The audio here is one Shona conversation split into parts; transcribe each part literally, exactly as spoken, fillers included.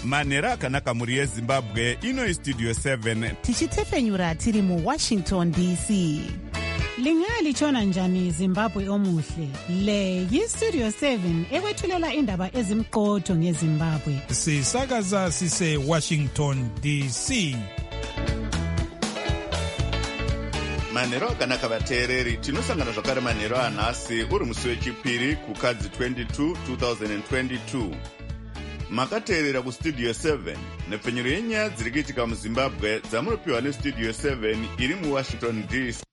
manhero akanaka mhuri yezimbabwe. Ino istudio seven tichitefenyura tiri muwashington D C. Lingalitshona njani Zimbabwe omuhle? Le yistudio seven ekwethulela indaba ezimqotho ngeZimbabwe. Sisakaza sise Washington D C. manhero akanaka vateereri, tinosangana zvakare manhero anhasi uri musi wechipiri kukadzi twenty-two twenty twenty-two. Makateerera kustudio seven nepfenyuro yenyaya dziri kuitika muzimbabwe dzamunopiwa nestudio seven iri muwashington D C.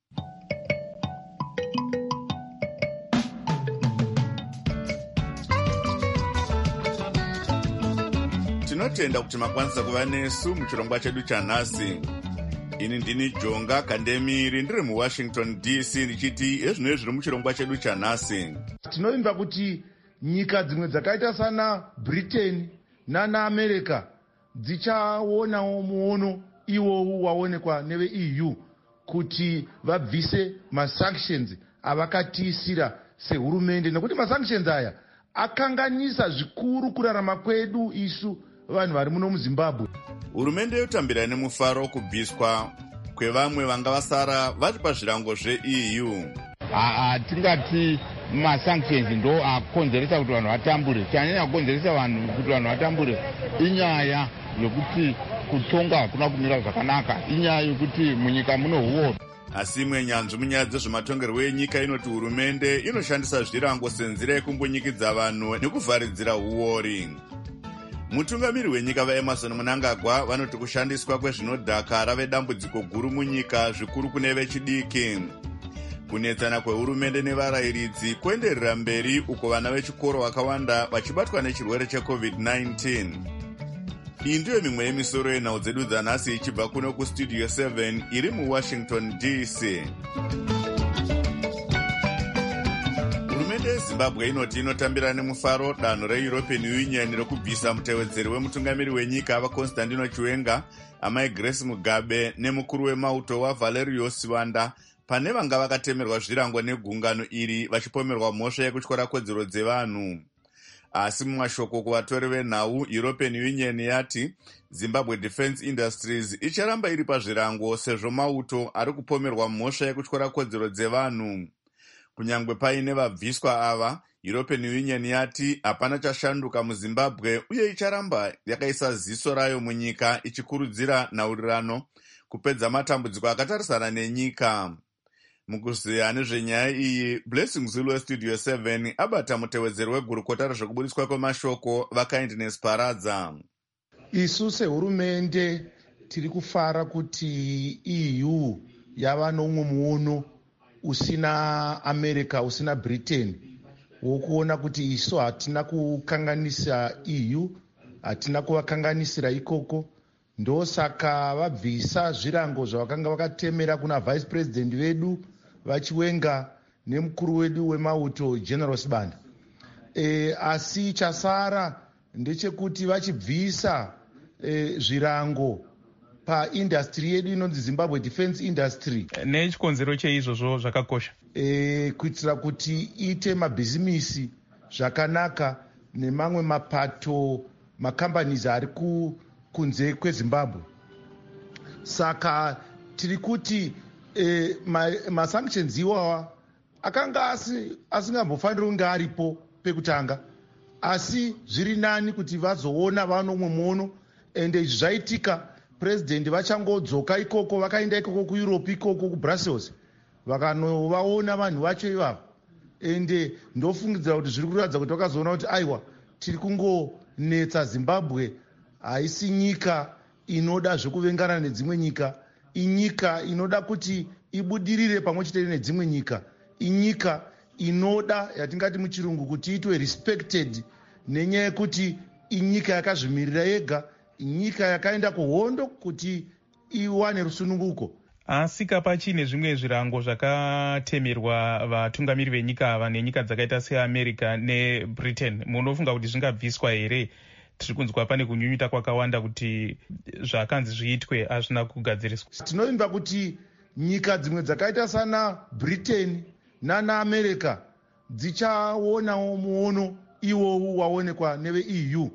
Tinotenda kuti makwanisa kuva nesu muchirongwa chedu chanhasi. Ini ndini Jonga Kandemiri ndiri muWashington D C ndichiti ezvino zviri muchirongwa chedu chanhasi. Tinovimba kuti nyika dzimwe dzakaita sana Britain nana America dzichaonawo muono iwowu waonekwa neve E U kuti vabvise masanctions avakatisira sehurumende, nekuti masanctions aya akanganisa zvikuru kurarama kwedu isu vanhu vari muno muZimbabwe. Hurumende yotambira nemufaro kubviswa kwevamwe vanga vasara vari pazvirango zve-E U. Tingati masanctions ndo akonzeresa kuti vanhu vatambure. Chanyanya kukonzeresa vanhu kuti vanhu vatambure inyaya yokuti kutonga hakuna kumira zvakanaka, inyaya yokuti munyika muno huoro. Asi imwe nyanzvi munyaya dzezvematongerwo enyika inoti hurumende inoshandisa zvirango senzira yekumbonyikidza vanhu nekuvharidzira huori. Mutungamiri wenyika vaEmerson Mnangagwa vanoti kushandiswa kwezvinodhaka rave dambudziko guru munyika, zvikuru kune vechidiki. Kunetsana kwehurumende nevarayiridzi kuenderera mberi uko vana vechikoro vakawanda vachibatwa nechirwere checovid nineteen. Iyi ndiyo mimwe yemisoro yenhau dzedu dzanhasi ichibva kuno kustudio seven iri muWashington D C. Hurumende yeZimbabwe inoti inotambira nemufaro danho reEuropean Union rekubvisa mutevedzeri wemutungamiri wenyika vaConstantino Chiwenga, amai Grace Mugabe nemukuru wemauto waValerio Sivanda pane vanga vakatemerwa zvirango negungano iri vachipomerwa mhosva yekutyora kodzero dzevanhu. Asi mumashoko kuvatori venhau, European Union yati Zimbabwe Defence Industries icharamba iri pazvirango sezvo mauto ari kupomerwa mhosva yekutyora kodzero dzevanhu. Kunyangwe paine vabviswa ava, European Union yati hapana chashanduka muZimbabwe uye icharamba yakaisa ziso rayo munyika ichikurudzira nhaurirano kupedza matambudziko akatarisana nenyika. Mukuziya nezvenyaya iyi, Blessing Zulu westudio seven abata mutevedzeri wegurukota rezvekubudiswa kwemashoko vaKindness Paradza. Isu sehurumende tiri kufara kuti E U yava nomwe muono usina America, usina Britain, wokuona kuti isu hatina kukanganisa E U, hatina kuvakanganisira ikoko. Ndosaka vabvisa zvirango zvavakanga vakatemera kuna vice president vedu vaChiwenga nemukuru wedu wemauto General Sibanda. E, asi chasara ndechekuti vachibvisa e, zvirango paindustry yedu inonzi Zimbabwe Defence Industry. Nechikonzero cheizvozvo zvakakosha e, kuitira kuti ite mabhizimisi zvakanaka nemamwe mapato macompanies ari ku kunze kweZimbabwe. Saka tiri kuti e, masanctions ma iwawa akanga asingambofaniri kunge aripo pekutanga, asi zviri nani kuti vazoona vanomwe muono. Ende izvi zvaitika president vachangodzoka ikoko, vakaenda ikoko kuEurope, ikoko kuBrussels, vakanovaona vanhu vacho ivavo. Ende ndofungidzira kuti zviri kuratidza kuti vakazoona kuti aiwa, tiri kungonetsa Zimbabwe haisi nyika inoda zvekuvengana nedzimwe nyika, inyika inoda kuti ibudirire pamwe chete nedzimwe nyika, inyika inoda yatingati muchirungu kuti itwe respected nenyaya yekuti inyika yakazvimirira yega, inyika yakaenda kuhondo kuti iwane rusununguko. Asi kapachine zvimwe zvirango zvakatemerwa vatungamiri venyika ava nenyika dzakaita seAmerica neBritain, munofunga kuti zvingabviswa here? Tiri kunzwa pane kunyunyuta kwakawanda kuti zvakanzi zviitwe hazvina kugadziriswa. Tinovimba kuti nyika dzimwe dzakaita sana Britain nana America dzichaonawo muono iwowu waonekwa neve E U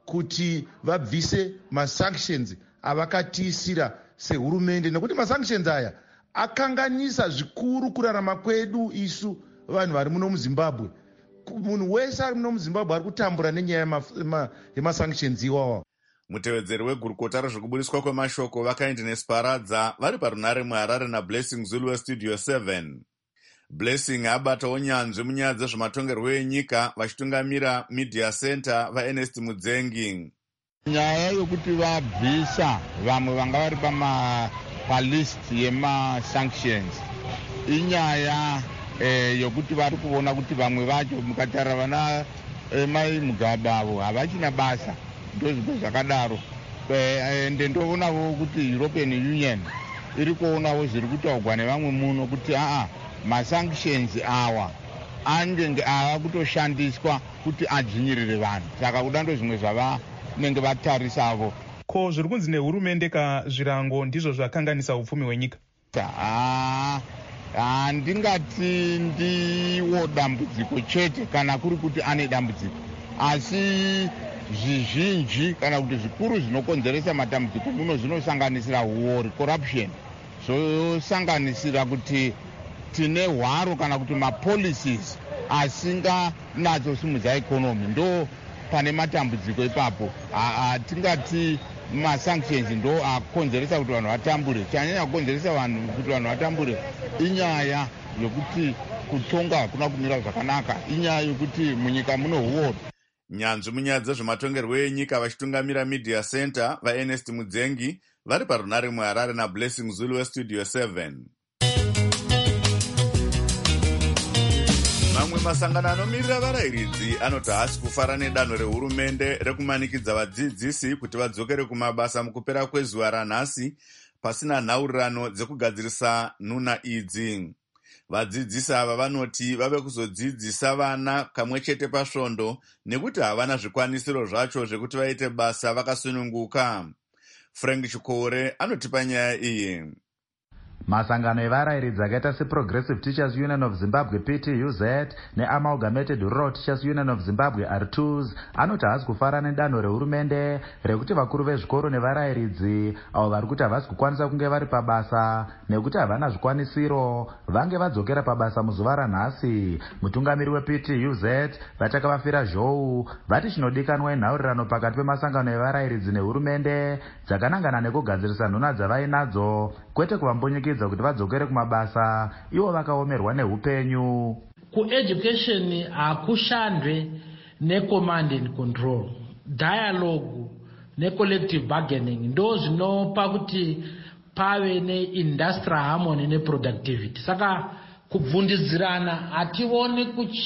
kuti vabvise masanctions avakatiisira sehurumende, nekuti masanctions aya akanganisa zvikuru kurarama kwedu isu vanhu vari muno muzimbabwe. Munhu wese ari muno muzimbabwe ari kutambura nenyaya yemasanctions iwawa. Mutevedzeri wegurukota rezvekubudiswa kwemashoko vaKindness Paradza vari parunare muHarare naBlessing Zulu weStudio seven. Blessing abatawo nyanzvi munyaya dzezvematongerwo enyika vachitungamira Media Center vaErnest Mudzengi. Nyaya yokuti vabvisa vamwe vanga vari pama palist yemasanctions inyaya eh, yokuti vari kuona kuti vamwe vacho mukatarira vana eh, mai Mugabe avo havachina basa ndozvo zvakadaro. Ende ndoonawo kuti European Union iri kuonawo zviri kutaurwa nevamwe muno kuti aa masanctions awa angenge ava kutoshandiswa kuti adzvinyirire vanhu, saka kuda ndozvimwe zvavanenge vatarisavo. Ko zviri kunzi nehurumende kazvirango ndizvo zvakanganisa upfumi hwenyika? Handingati ndiwo dambudziko chete kana kuri kuti ane dambudziko, asi zvizhinji kana kuti zvikuru zvinokonzeresa matambudziko muno zvinosanganisira war, corruption, zvosanganisira kuti tine hwaro kana kuti mapolicies asinganatsosimudza ikonomi, ndo pane matambudziko ipapo. Hatingati masanctions ndo akonzeresa kuti vanhu vatambure. Chanyanya kukonzeresa vanhu kuti vanhu vatambure inyaya yokuti kutonga hakuna kumira zvakanaka, inyaya yokuti munyika muno war. Nyanzvi munyaya dzezvematongerwo enyika vachitungamira Media Center vaErnest Mudzengi vari parunare muHarare naBlessing Zulu weStudio seven. Mamwe masangano anomirira varayiridzi anoti haasi kufara nedanho rehurumende rekumanikidza vadzidzisi kuti vadzokere kumabasa mukupera kwezuva ranhasi pasina nhaurirano dzekugadzirisa nhuna idzi. Vadzidzisi ava vanoti vave kuzodzidzisa vana kamwe chete pasvondo nekuti havana zvikwanisiro zvacho zvekuti vaite basa vakasununguka. Frank Chikore anotipa nyaya iyi. Masangano evarayiridzi akaita seProgressive Teachers Union of Zimbabwe P T U Z neAmalgamated Rural Teachers Union of Zimbabwe R T U Z anoti haasi kufara nedanho rehurumende rekuti vakuru vezvikoro nevarayiridzi avo vari kuti havasi kukwanisa kunge vari pabasa nekuti havana zvikwanisiro vange vadzokera pabasa muzuva ranhasi. Mutungamiri weP T U Z vachakavafira zhou vati chinodikanwa inhaurirano pakati pemasangano evarayiridzi nehurumende dzakanangana nekugadzirisa nhuna dzavainadzo kwete kuvambonyikidza kuti vadzokere kumabasa ivo vakaomerwa neupenyu. Kueducation hakushandwe necommand and control, dialogue necollective bargaining ndo zvinopa kuti pave neindustrial harmony neproductivity. Saka kubvundidzirana hationi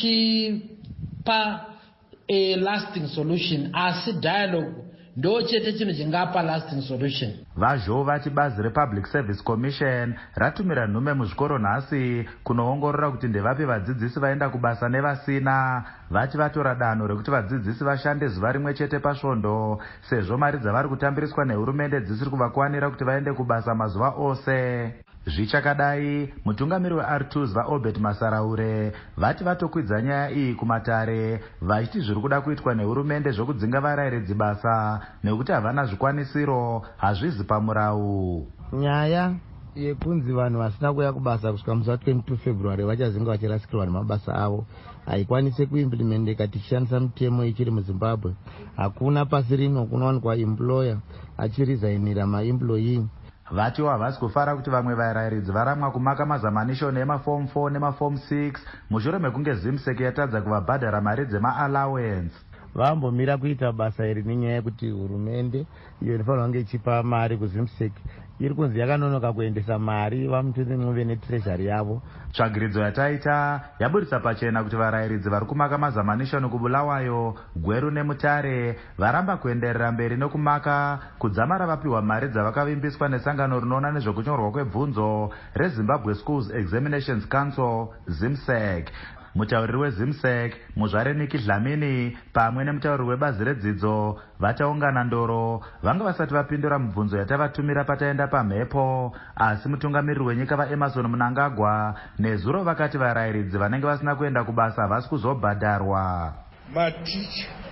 kuchipa a lasting solution, asi dialogue ndo chete chino chingapa lasting solution. Vazho vati bazi rePublic Service Commission ratumira nhume muzvikoro nhasi kunoongorora kuti ndevapi vadzidzisi vaenda kubasa nevasina, vati vatora danho rekuti vadzidzisi vashande zuva rimwe chete pasvondo sezvo mari dzavari kutambiriswa nehurumende dzisiri kuvakwanira kuti vaende kubasa mazuva ose. Zvichakadai, mutungamiri weR T U Z vaObert Masaraure vati vatokwidza nyaya iyi kumatare vachiti zviri kuda kuitwa nehurumende zvokudzinga varayiridzi basa nekuti havana zvikwanisiro hazvizi pamurau. Nyaya yekunzi vanhu vasina kuya kubasa kusvika musi wa22 February vachazinga vachirasikirwa nemabasa avo haikwanise kuimplementika tichishandisa mitemo ichiri muZimbabwe. Hakuna pasi rino kunowanikwa employer achirizainira maemployee. Vatiwo havasi kufara kuti vamwe varayiridzi varamwa kumaka mazamanishoni emaform four nemaform six mushure mekunge Zimsec yatadza kuvabhadhara mari dzemaallowance. Vambomira kuita basa iri nenyaya yekuti hurumende iyo inofanirwa kunge ichipa mari kuZimsec iri kunzi yakanonoka kuendesa mari vamutende mwove netreasury yavo. Tsvagiridzo yataita yaburitsa pachena kuti varayiridzi vari kumaka mazamanishoni kuBulawayo, Gweru neMutare varamba kuenderera mberi nokumaka kudzamara vapiwa mari dzavakavimbiswa nesangano rinoona nezvokunyorwa kwebvunzo reZimbabwe Schools Examinations Council Zimsec. Mutauriri weZimsec Muzvare Niki Dlamini pamwe nemutauriri webazi redzidzo vachaungana ndoro vanga vasati vapindura mibvunzo yatavatumira pataenda pamhepo, asi mutungamiriri wenyika vaEmmerson Mnangagwa nezuro vakati varayiridzi vanenge vasina kuenda kubasa havasi kuzobhadharwa. Maticha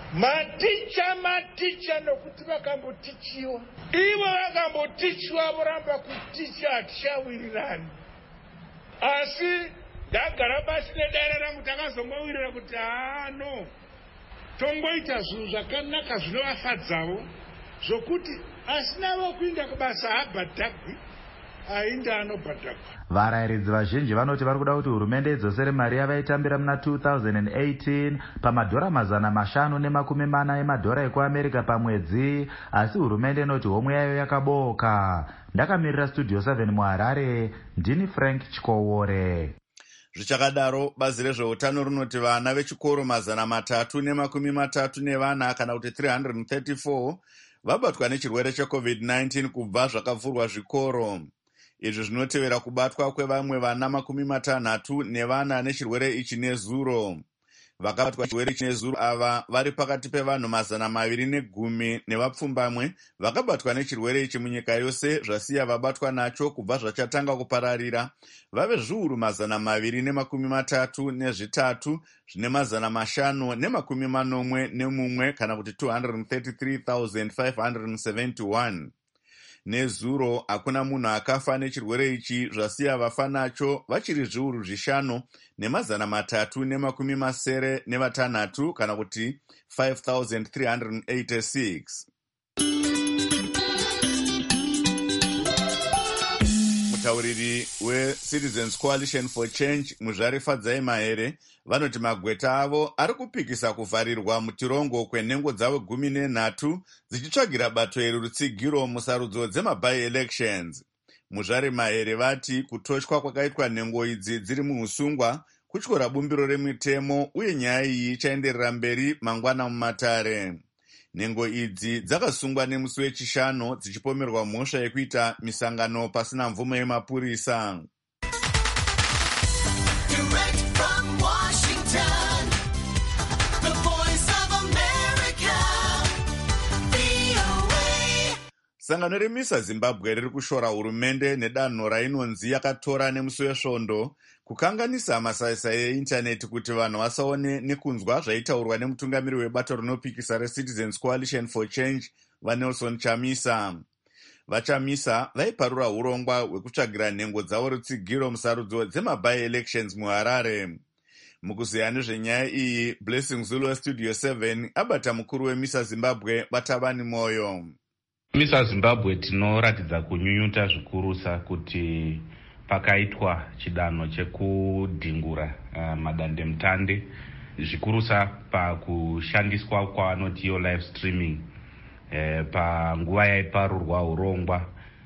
maticha maticha nokuti vakambotichiwa ivo vakambotichiwa voramba kuticha hatishawirirani asi ndagara pasi nedare rangu takazongowirira kuti haano tongoita zvinhu zvakanaka zvinovafadzawo zvokuti asina vokuinda kubasa habhadhagwi ainda anobhadhagwa. Varayiridzi vazhinji vanoti vari kuda kuti hurumende idzosere mari yavaitambira muna two thousand eighteen pamadhora mazana mashanu nemakumi mana emadhora ekuamerica pamwedzi, asi hurumende inoti homwe yayo yakaboka. Ndakamirira studio seven muHarare, ndini Frank Chikowore. Zvichakadaro, bazi rezveutano rinoti vana vechikoro mazana matatu nemakumi matatu nevana kana kuti three hundred thirty-four vabatwa nechirwere checovid nineteen kubva zvakavhurwa zvikoro. Izvi zvinotevera kubatwa kwevamwe vana makumi matanhatu nevana nechirwere ichi nezuro. Vakabatwa nechirwere ichi nezuro ava vari pakati pevanhu mazana maviri negumi nevapfumbamwe vakabatwa nechirwere ichi munyika yose, zvasiya vabatwa nacho kubva zvachatanga kupararira vave zviuru mazana maviri nemakumi matatu nezvitatu zvine mazana mashanu nemakumi manomwe nemumwe kana kuti two hundred thirty-three thousand five hundred seventy-one. Nezuro hakuna munhu akafa nechirwere ichi, zvasiya vafa nacho vachiri zviuru zvishanu nemazana matatu nemakumi masere nevatanhatu kana kuti five thousand three hundred eighty-six. Mutauriri weCitizens Coalition for Change Muzvare Fadzai Mahere vanoti magweta avo ari kupikisa kuvharirwa mutirongo kwenhengo dzavo gumi nenhatu dzichitsvagira bato iri rutsigiro musarudzo dzemaby-elections. Muzvare Mahere vati kutoshwa kwakaitwa nhengo idzi dziri muusungwa kutyora bumbiro remitemo uye nyaya iyi ichaenderera mberi mangwana mumatare. Nhengo idzi dzakasungwa nemusi wechishanu dzichipomerwa mhosva yekuita misangano pasina mvumo yemapurisa. Sangano remisa Zimbabwe riri kushora hurumende nedanho rainonzi yakatora nemusi wesvondo kukanganisa masaisai eindaneti kuti vanhu vasaone nekunzwa zvaitaurwa nemutungamiri webato rinopikisa reCitizens Coalition for Change vaNelson Chamisa. VaChamisa vaiparura urongwa hwekutsvagira nhengo dzavo rutsigiro musarudzo dzemaby-elections muHarare. Mukuziya nezvenyaya iyi, Blessing Zulu weStudio seven abata mukuru weMisa Zimbabwe Batabani Moyo. Misa Zimbabwe tinoratidza kunyunyuta zvikurusa kuti pakaitwa chidanho chekudhingura uh, madandemutande zvikurusa pakushandiswa kwavanoti yo live streaming eh, panguva yaiparurwa urongwa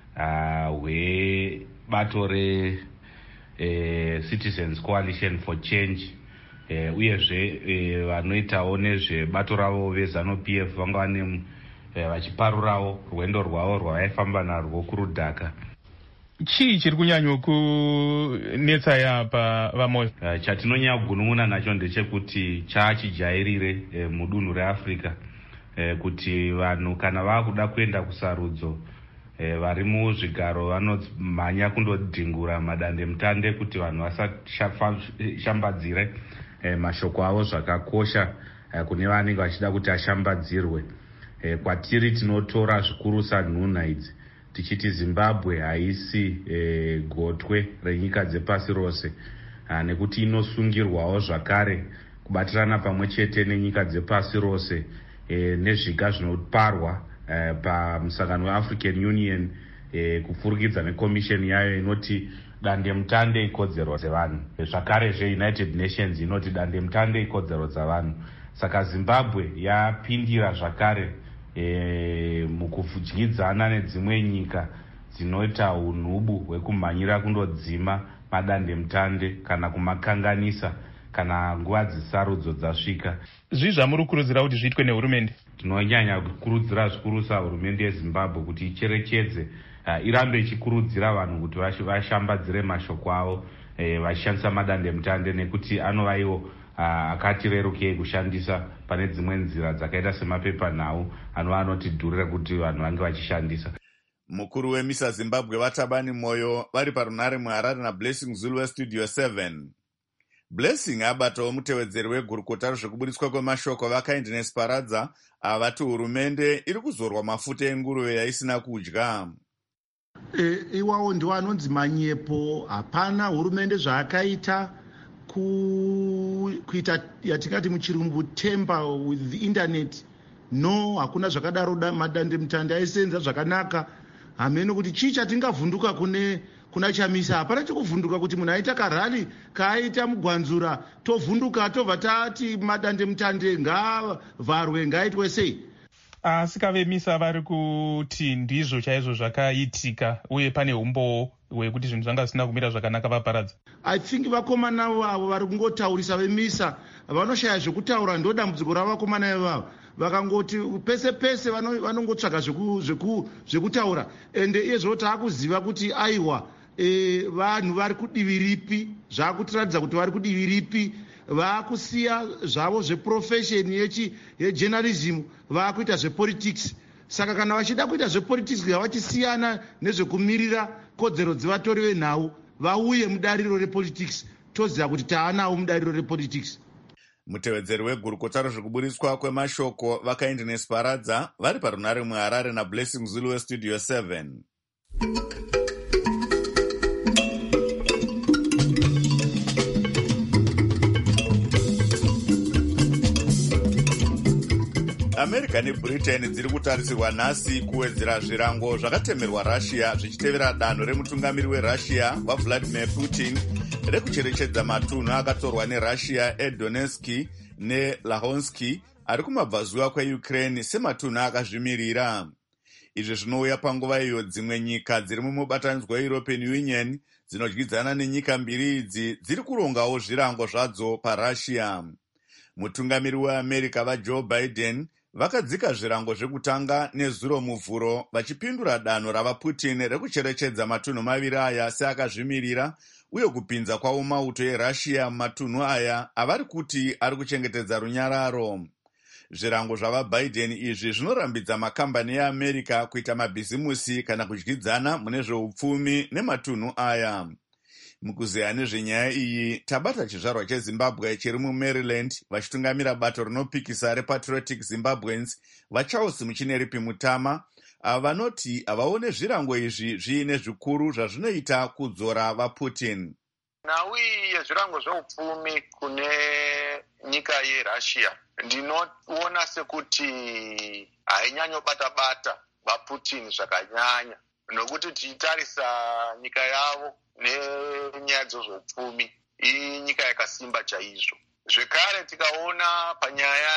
hwebato uh, re eh, Citizens Coalition for Change eh, uyezve eh, vanoitawo nezvebato ravo veZANU-P F vanga vane vachiparurawo rwendo rwavo rwavaifamba narwo kurudhaka. Chii chiri kunyanya kunetsa yapa vaMoyo? Uh, chatinonyanya kugunun'una nacho ndechekuti chaachijairire eh, mudunhu reAfrica eh, kuti vanhu kana vakuda kuenda kusarudzo eh, vari muzvigaro vanomhanya kundodhingura madandemutande kuti vanhu vasashambadzire eh, mashoko avo zvakakosha eh, kune vanenge vachida kuti ashambadzirwe. Eh, kwatiri tinotora zvikurusa nhunha idzi tichiti Zimbabwe haisi eh, gotwe renyika dzepasi rose, ah, nekuti inosungirwawo zvakare kubatirana pamwe chete nenyika dzepasi rose eh, nezviga zvinoparwa eh, pamusangano weAfrican Union eh, kupfurikidza nekomisheni yayo inoti dandemutande ikodzero dzevanhu. Zvakare zveUnited Nations inoti dandemutande ikodzero dzavanhu. Saka Zimbabwe yapindira zvakare E, mukudyidzana nedzimwe nyika dzinoita unhubu hwekumhanyira kundodzima madandemutande kana kumakanganisa kana nguva dzisarudzo dzasvika. Zvii zvamuri kukurudzira kuti zviitwe nehurumende? Tinonyanya kukurudzira zvikuru hurumende yeZimbabwe kuti icherechedze, uh, irambe ichikurudzira vanhu kuti vashambadzire mashoko avo eh, vachishandisa madandemutande nekuti anova iwo Uh, akati rerukei kushandisa pane dzimwe nzira dzakaita semapepa nhau anova anotidhurira kuti vanhu vange vachishandisa. Mukuru weMisa Zimbabwe Batabani Moyo vari parunare muHarare naBlessing Zulu weStudio seven. Blessing abatawo mutevedzeri wegurukota rezvekuburitswa kwemashoko vaKindness Paradza avati hurumende iri kuzorwa mafuta enguruve yaisina kudya. E, iwawo ndiwo anonzi manyepo. Hapana hurumende zvaakaita ku, kuita yatingati muchirungu temper with the internet. No, hakuna zvakadaro. Madande mutande aisenza zvakanaka. Hameno kuti chii chatingavhunduka kune kuna chamisa. Hapana chekuvhunduka kuti munhu aita karali kaaita mugwanzura tovhunduka tobva tati madande mutande ngavharwe ngaaitwe sei. Asi kavemisa vari kuti ndizvo chaizvo zvakaitika uye pane umbo hwekuti zvinhu zvanga zvisina kumira zvakanaka vaparadza. I think vakomana vavo vari kungotaurisa vemisa vanoshaya zvekutaura. Ndo dambudziko ravakomana ivavo. Vakangoti pese pese vanongotsvaga zvekutaura ende izvo taakuziva kuti aiwa e, vanhu vari kudivi ripi. Zvakutiratidza kuti vari kudivi ripi. Vaakusiya zvavo zveprofesheni yejournalism vaakuita zvepolitics. Saka kana vachida kuita zvepolitics vachisiyana nezvekumirira kodzero dzevatori venhau vauye mudariro repolitics. Toziva kuti taanawo mudariro repolitics. Mutevedzeri wegurukota rezvekuburitswa kwemashoko vaKindness Paradza vari parunare muHarare naBlessing Zulu weStudio seven. America neBritain dziri kutarisirwa nhasi kuwedzera zvirango zvakatemerwa Russia zvichitevera danho remutungamiri weRussia vaVladimir Putin rekucherechedza matunhu akatorwa neRussia eDonetsk neLuhansk ari kumabvazuva kweUkraine sematunhu akazvimirira. Izvi zvinouya panguva iyo dzimwe nyika dziri mumubatanidzwa weEuropean Union dzinodyidzana nenyika mbiri idzi dziri kurongawo zvirango zvadzo paRussia. Mutungamiri weAmerica vaJoe Biden vakadzika zvirango zvekutanga nezuro muvhuro vachipindura danho ravaPutin rekucherechedza matunhu maviri aya seakazvimirira uye kupinza kwawo mauto eRussia mumatunhu aya avari kuti ari kuchengetedza runyararo. Zvirango zvavaBiden izvi zvinorambidza makambani eAmerica kuita mabhizimusi kana kudyidzana mune zveupfumi nematunhu aya. Mukuzeya nezvenyaya iyi tabata chizvarwa cheZimbabwe chiri muMaryland vachitungamira bato rinopikisa rePatriotic Zimbabweans vaCharles Muchineripi Mutama vanoti havaone zvirango izvi zviine zvikuru zvazvinoita kudzora vaPutin. Nhau yezvirango zveupfumi kune nyika yeRussia ndinoona sekuti hainyanyobata-bata vaPutin zvakanyanya, nokuti tichitarisa nyika yavo nenyaya dzezveupfumi inyika yakasimba chaizvo. Zvekare tikaona panyaya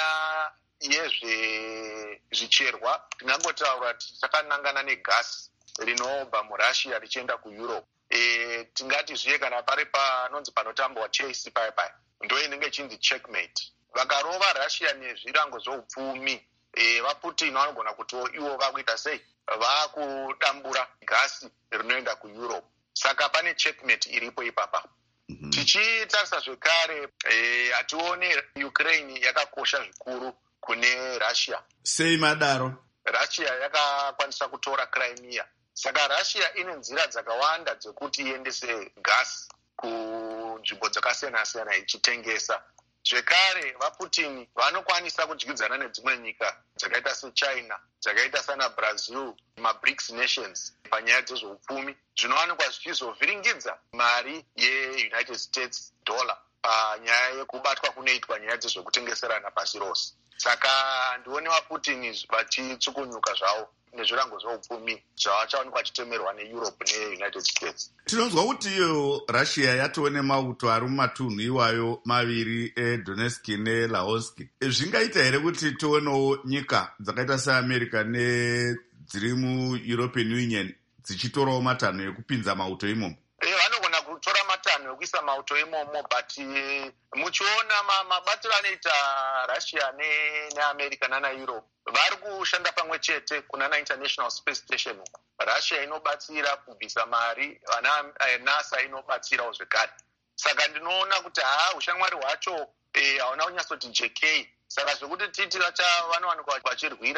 yezvezvicherwa tingangotaura takanangana negasi rinobva muRussia richienda kuEurope. E, tingati zviye kana pari panonzi panotambwa chase paya paya ndo inenge chinzi checkmate. Vakarova Russia nezvirango zveupfumi e, vaPutin vanogona kuti ivo vakuita sei, vakudambura gasi rinoenda kuEurope. Saka pane checkmate iripo ipapa. Mm-hmm. Tichitarisa zvekare hatione e, Ukraine yakakosha zvikuru kune Russia. Sei madaro? Russia yakakwanisa kutora Crimea. Saka Russia ine nzira dzakawanda dzekuti iendese gas kunzvimbo dzakasiyana-siyana ichitengesa. Zvekare vaPutin vanokwanisa kudyidzana nedzimwe nyika dzakaita seChina, dzakaita sana Brazil, maBRICS nations panyaya dzezveupfumi zvinowanikwa zvichizovhiringidza mari yeUnited States dollar panyaya yekubatwa kunoitwa nyaya dzezvekutengeserana pasi rose. Saka ndione vaPutin vachitsukunyuka zvavo nezvirango zveupfumi zvavachawanikwa achitemerwa neEurope neUnited States. Tinonzwa kuti iyo Russia yatove nemauto ari mumatunhu iwayo maviri eDonetsk neLuhansk. Zvingaita here kuti tionewo nyika dzakaita seAmerica nedziri muEuropean Union dzichitorawo matanho ekupinza mauto imomo? Vanogona kutora matanho ekuisa mauto imomo, but muchiona mabatiro anoita Russia neAmerica nanaEurope vari kushanda pamwe chete kunana International Space Station. Russia inobatsira kubvisa mari, vana NASA inobatsirawo zvekare. Saka ndinoona kuti haa ushamwari hwacho hauna kunyatsoti J K. Saka zvekuti titi vanowanikwa vachirwira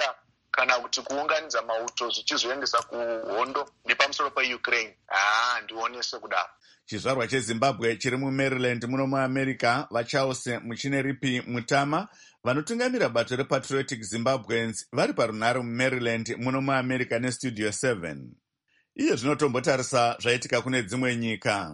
kana kuti kuunganidza mauto zvichizoendesa kuhondo nepamusoro peukraine. haa ndionese kudaro. chizvarwa chezimbabwe chiri mumaryland muno muamerica vachause muchineripi mutama vanotungamira bato repatriotic zimbabweans vari parunhare mumaryland muno muamerica nestudio seven. iye zvinotombotarisa zvaitika kune dzimwe nyika.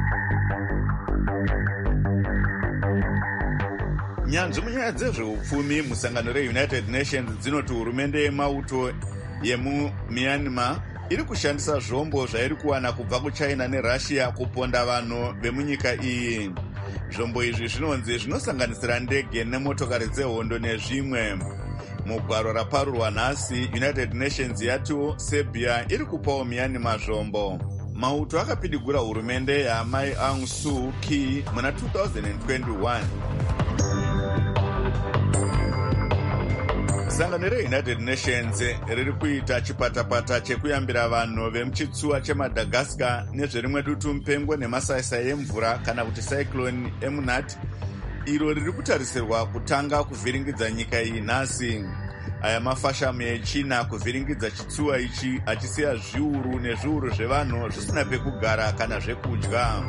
nyanzvi munyaya dzezveupfumi musangano reunited nations dzinoti hurumende yemauto yemumyanmar iri kushandisa zvombo zvairi kuwana kubva kuchina nerussia kuponda vanhu vemunyika iyi. zvombo izvi zvinonzi zvinosanganisira ndege nemotokari dzehondo nezvimwe. mugwaro raparurwa nhasi united nations yatiwo serbia iri kupawo myanmar zvombo. mauto akapidigura hurumende yaamai Aung Suu Kyi muna two thousand twenty-one. sangano reunited nations riri kuita chipatapata chekuyambira vanhu vemuchitsuwa chemadagaskar nezverimwe dutu mupengo nemasaisai emvura kana kuti cyclone emunat iro riri kutarisirwa kutanga kuvhiringidza nyika iyi nhasi. aya mafashamu echina kuvhiringidza chitsuwa ichi achisiya zviuru nezviuru zvevanhu zvisina pekugara kana zvekudya.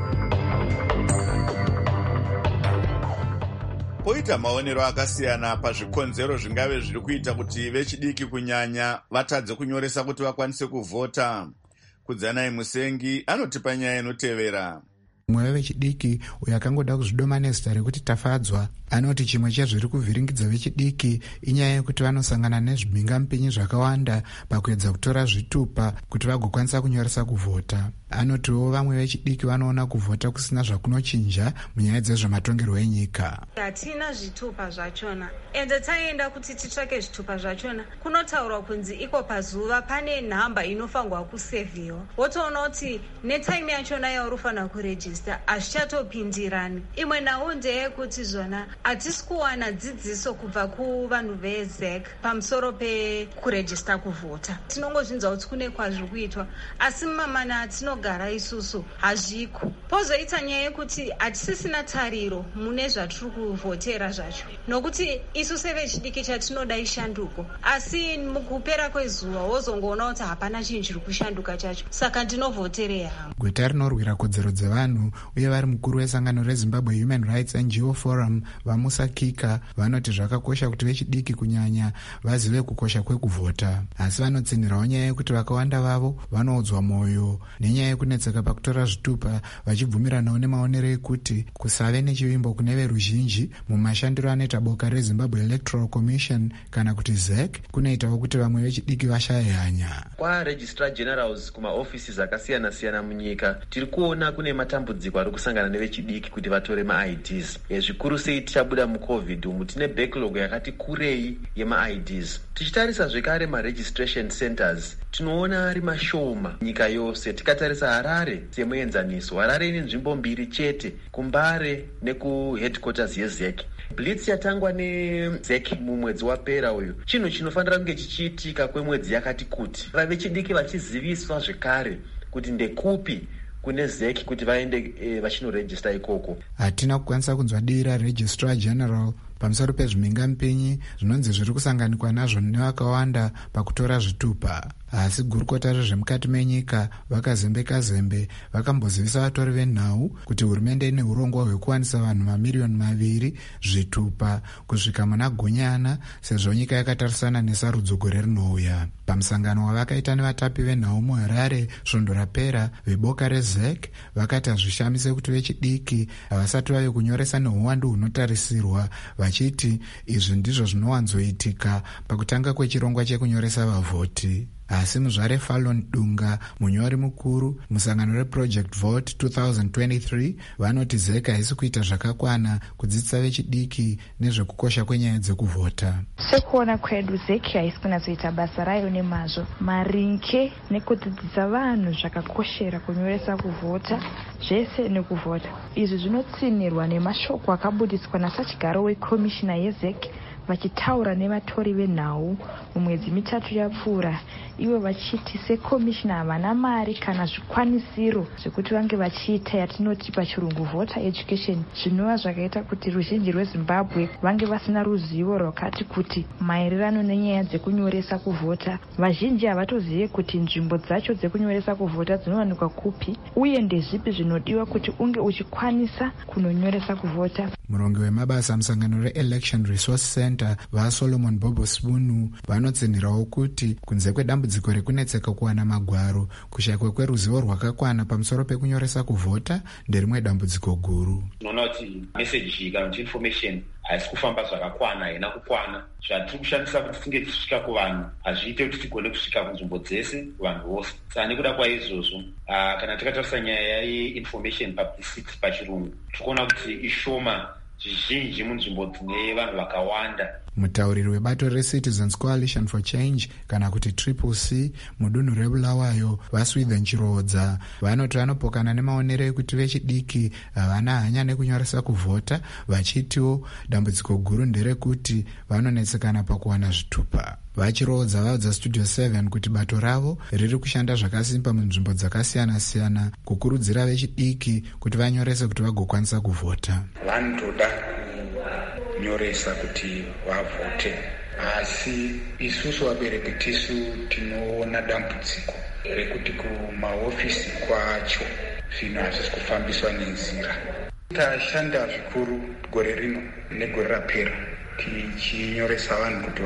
poita maonero akasiyana pazvikonzero zvingave zviri kuita kuti vechidiki kunyanya vatadze kunyoresa kuti vakwanise kuvhota. kudzanai musengi anotipa nyaya inotevera. mumwe wevechidiki uyo akangoda kuzvidoma nezita rekuti tafadzwa anoti chimwe chezviri kuvhiringidza vechidiki inyaya yekuti vanosangana nezvimhingamupinyi zvakawanda pakuedza kutora zvitupa kuti vagokwanisa kunyoresa kuvhota. anotiwo vamwe vechidiki vanoona kuvhota kusina zvakunochinja munyaya dzezvematongerwo enyika. hatina zvitupa zvachona ende taenda kuti titsvake zvitupa zvachona kunotaurwa kunzi iko pazuva pane nhamba inofangwa kusevhiwa wotoona kuti netaime yachona yaurifanira kurejista hazvichatopindirani. imwe nhau ndeyekuti zvona hatisi kuwana dzidziso kubva kuvanhu vezec pamusoro pekurejista kuvhota. tinongozvinzwa kuti kune kwazviri kuitwa asi mumamana atinogara isusu hazviko. pozoita nyaya yekuti hatisisina tariro mune zvatiri kuvhotera zvacho nokuti isu sevechidiki chatinoda ishanduko asi mukupera kwezuva wozongoona kuti hapana chinhu chiri kushanduka chacho saka ndinovhoterei hangu. gweta rinorwira kodzero dzevanhu uye vari mukuru wesangano rezimbabwe human rights N G O forum vamusa kika vanoti zvakakosha kuti vechidiki kunyanya vazive kukosha kwekuvhota asi vanotsinhirawo nyaya yekuti vakawanda vavo vanoudzwa mwoyo nenyaya yekunetseka pakutora zvitupa vachibvumiranawo nemaonero ekuti kusave nechivimbo kune veruzhinji mumashandiro anoita boka rezimbabwe electoral commission kana kuti zec kunoitawo kuti vamwe vechidiki vashaye hanya. kwaregistrar generals kumaofisi akasiyana-siyana munyika tiri kuona kune matambudziko ari kusangana nevechidiki kuti vatore ma-I Ds. zvikuru sei tichabuda mucovid umu tine backlog yakati kurei yema-I Ds. tichitarisa zvekare maregistration centers tinoona ari mashoma nyika yose. tikatarisa harare semuenzaniso, harare ine nzvimbo mbiri chete, kumbare nekuheadquarters yezec. blitz yatangwa nezec mumwedzi wapera uyu chinhu chinofanira kunge chichiitika kwemwedzi yakati kuti vechidiki vachiziviswa zvekare kuti ndekupi kune zec kuti vaende e, vachinorejista ikoko. hatina kukwanisa kunzwa dii raregistrar general pamusoro pezvimhingamupinyi zvinonzi zviri kusanganikwa nazvo nevakawanda pakutora zvitupa asi gurukota rezvemukati menyika vakazembeka zembe vakambozivisa vatori venhau kuti hurumende ine urongwa hwekuwanisa vanhu mamiriyoni maviri zvitupa kusvika muna gonyana sezvo nyika yakatarisana nesarudzo gore rinouya. pamusangano wavakaita nevatapi venhau muharare svondo rapera veboka rezec vakati hazvishamise kuti vechidiki havasati vave kunyoresa neuwandu hunotarisirwa vachiti izvi ndizvo zvinowanzoitika pakutanga kwechirongwa chekunyoresa vavhoti. asi muzvare Fallon Dunga munyori mukuru musangano reproject vote twenty twenty-three vanoti zec haisi kuita zvakakwana kudzidzisa vechidiki nezvekukosha kwenyaya dzekuvhota. sekuona kwedu zec haisi kunatsoita basa rayo nemazvo maringe nekudzidzisa vanhu zvakakoshera kunyoresa kuvhota zvese nekuvhota. izvi zvinotsinirwa nemashoko akabudiswa nasachigaro wekomishina yezec vachitaura nevatori venhau mumwedzi mitatu yapfuura, ivo vachiti sekomishina havana mari kana zvikwanisiro zvekuti vange vachiita yatinoti pachirungu voter education, zvinova zvakaita kuti ruzhinji rwezimbabwe vange vasina ruzivo rwakati kuti maererano nenyaya dzekunyoresa kuvhota. Vazhinji havatozive kuti nzvimbo dzacho dzekunyoresa kuvhota dzinowanikwa kupi uye ndezvipi zvinodiwa kuti unge uchikwanisa kunonyoresa kuvhota. Murongi wemabasa musangano re-Election Resource Center vaSolomon Bobo Spunu vanotsinhirawo kuti kunze kwedambudziko rekunetseka kuwana magwaro, kushayikwa kweruzivo rwakakwana pamusoro pekunyoresa kuvhota nderimwe dambudziko guru. Tinoona kuti meseji kana kuti information haisi kufamba zvakakwana, haina kukwana. Zvatiri kushandisa kuti tinge tichisvika kuvanhu hazviite kuti tigone kusvika kunzvimbo dzese kuvanhu vose. Saka nekuda kwaizvozvo, kana takatarisa nyaya yeinformation publicity pachirungu, tikuona kuti ishoma zvizhinji munzvimbo dzine vanhu vakawanda. Mutauriri webato reCitizens Coalition for Change kana kuti Triple C mudunhu reBulawayo vaSwithen Chirodza vanoti vanopokana nemaonero ekuti vechidiki havana hanya nekunyoresa kuvhota, vachitiwo dambudziko guru nderekuti vanonetsekana pakuwana zvitupa. Vachirodza vaudza Studio seven kuti bato ravo riri kushanda zvakasimba munzvimbo dzakasiyana-siyana kukurudzira vechidiki kuti vanyorese kuti vagokwanisa kuvhota. Vanotoda kunyoresa kuti vavhote, asi isusu vabereki tisu tinoona dambudziko rekuti kumahofisi kwacho zvinhu hazvisi kufambiswa nenzira. Tashanda zvikuru gore rino negore rapera tichinyoresa vanhu kuti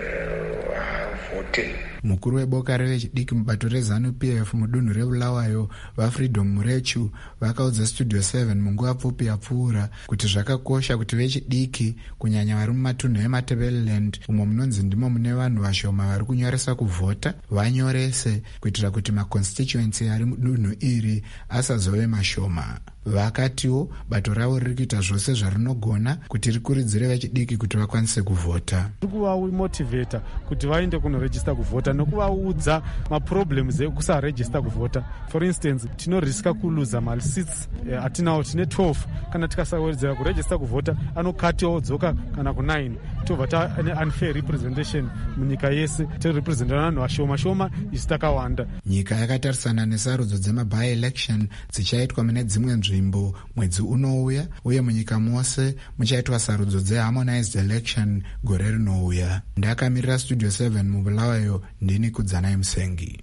vavhote. Mukuru weboka revechidiki mubato reZANU-P F mudunhu reBulawayo vaFreedom Murechu vakaudza Studio seven munguva pfupi yapfuura kuti zvakakosha kuti vechidiki kunyanya vari mumatunhu eMatabeleland umwo munonzi ndimo mune vanhu vashoma vari kunyoresa kuvhota vanyorese kuitira kuti maconstituency ari mudunhu iri asazove mashoma. Vakatiwo bato ravo riri kuita zvose zvarinogona kuti rikurudzire vechidiki kuti vakwanise kuvhota. Kuvamotivata kuti vaende kunoregister kuvhota nokuvaudza maproblems ekusaregister kuvhota. For instance, tinoriska kuluza mali seats atinawo tine twelve, kana tikasawedzera kuregister kuvhota anokatiwo dzoka kana ku9. Tobva tane unfair representation munyika yese, tirepresentana vanhu vashoma shoma isi takawanda. Nyika yakatarisana nesarudzo dzema-by election dzichaitwa mune dzimwe nzvimbo mwedzi unouya, uye munyika mose muchaitwa sarudzo dzeharmonized election gore rinouya. Ndakamirira Studio seven muBulawayo, ndini Kudzanai Musengi.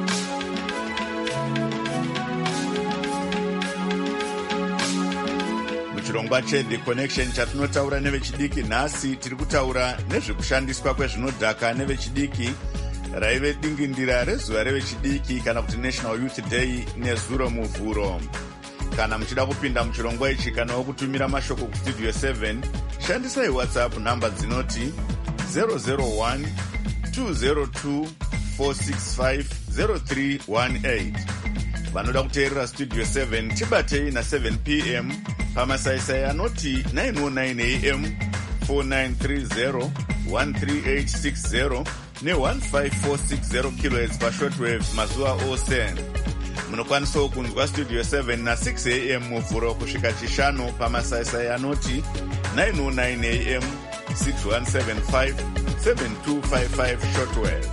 Muchirongwa cheThe Connection chatinotaura nevechidiki nhasi, tiri kutaura nezvekushandiswa kwezvinodhaka nevechidiki raive dingindira rezuva revechidiki kana kuti National Youth Day nezuro muvhuro. Kana muchida kupinda muchirongwa ichi kana wokutumira mashoko kuStudio seven, shandisai WhatsApp namba dzinoti zero zero one two zero two four six five zero three one eight. Vanoda kuteerera Studio seven tibatei na seven p m pamasaisai anoti nine oh nine a m four nine three zero one three eight six zero ne one five four six zero kilohertz pashortwave mazuva ose. Munokwanisawo kunzwa Studio seven na six a m muvhuro kusvika chishanu pamasaisai anoti nine oh nine a m six one seven five seven two five five shortwave.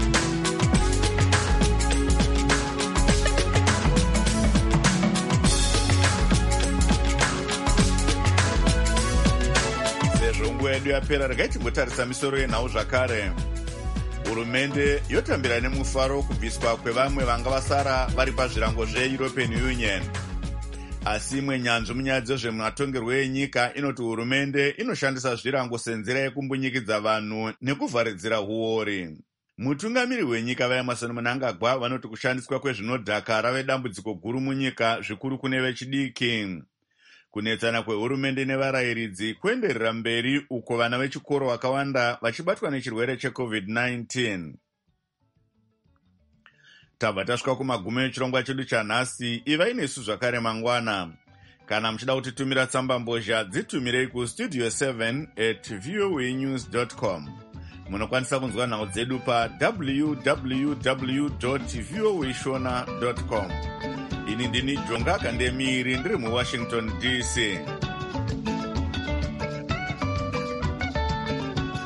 Sezvo nguva yedu yapera, regai timbotarisa misoro yenhau zvakare. Hurumende yotambira nemufaro kubviswa kwevamwe vanga vasara vari pazvirango zveEuropean Union. Asi imwe nyanzvi munyaya dzezvematongerwo enyika inoti hurumende inoshandisa zvirango senzira yekumbunyikidza vanhu nekuvharidzira uori. Mutungamiri wenyika vaEmmerson Mnangagwa vanoti kushandiswa kwezvinodhaka rave dambudziko guru munyika, zvikuru kune vechidiki. Kunetsana kwehurumende nevarayiridzi kuenderera mberi uko vana vechikoro vakawanda vachibatwa nechirwere checovid nineteen. Tabva tasvika kumagumo echirongwa chedu chanhasi. Ivai nesu zvakare mangwana. Kana muchida kutitumira tsamba mbozha, dzitumirei kustudio seven at voa news dot com. Munokwanisa kunzwa nhau dzedu pa w w w dot voa shona dot com. Ini ndini Jonga Kandemiri ndiri muWashington D C.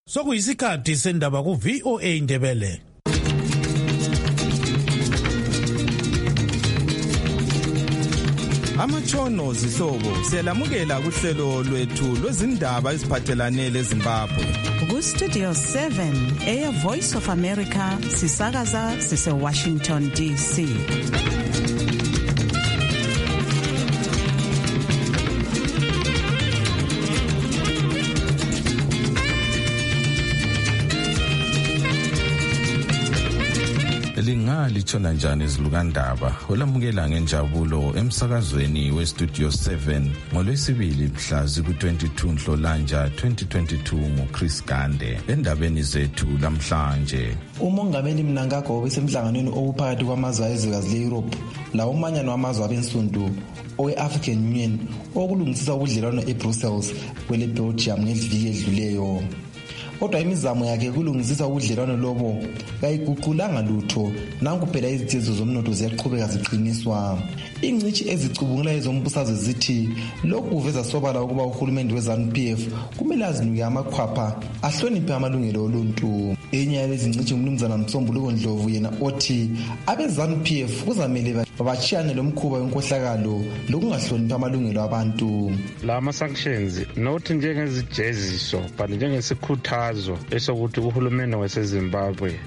Sokuyisikhathi sendaba ku V O A Ndebele. Amatshono zihlobo siyalamukela kuhlelo lwethu lwezindaba eziphathelane leZimbabwe. Ku Studio seven eya Voice of America sisakaza sise Washington D C. Lingalitshona njani izilukandaba olamukela ngenjabulo emsakazweni we Studio seven ngolwesibili mhla ku twenty-two Nhlolanja twenty twenty-two nguChris Gande. Endabeni zethu lamhlanje, umongameli Mnangagwa esemhlanganweni ophakathi kwamazwe ezwekazi le-Europe lawo umanyano wamazwe abensundu owe-African Union okulungisisa ubudlelwano eBrussels kwele Belgium ngeviki edluleyo. Kodwa imizamo yakhe kulungisisa ubudlelwano lobo kayiguqulanga lutho, nanku phela izithizo zomnotho ziyaqhubeka ziqiniswa. Ingcithi ezicubungula ezombusazwe zithi lokhu kuveza sobala ukuba uhulumende we-ZANU P F kumele azinuke amakhwapha ahloniphe amalungelo oluntu. Enye yalezi ngcithi umnumzana Msombuluko Ndlovu, yena othi abe-ZANU P F kuzamele bachiyane lo mkhuba wenkohlakalo lokungahloniphi amalungelo abantu. La ma-sanctions not njengezijeziso but njengesikhuthazo esokuthi uhulumende waseZimbabwe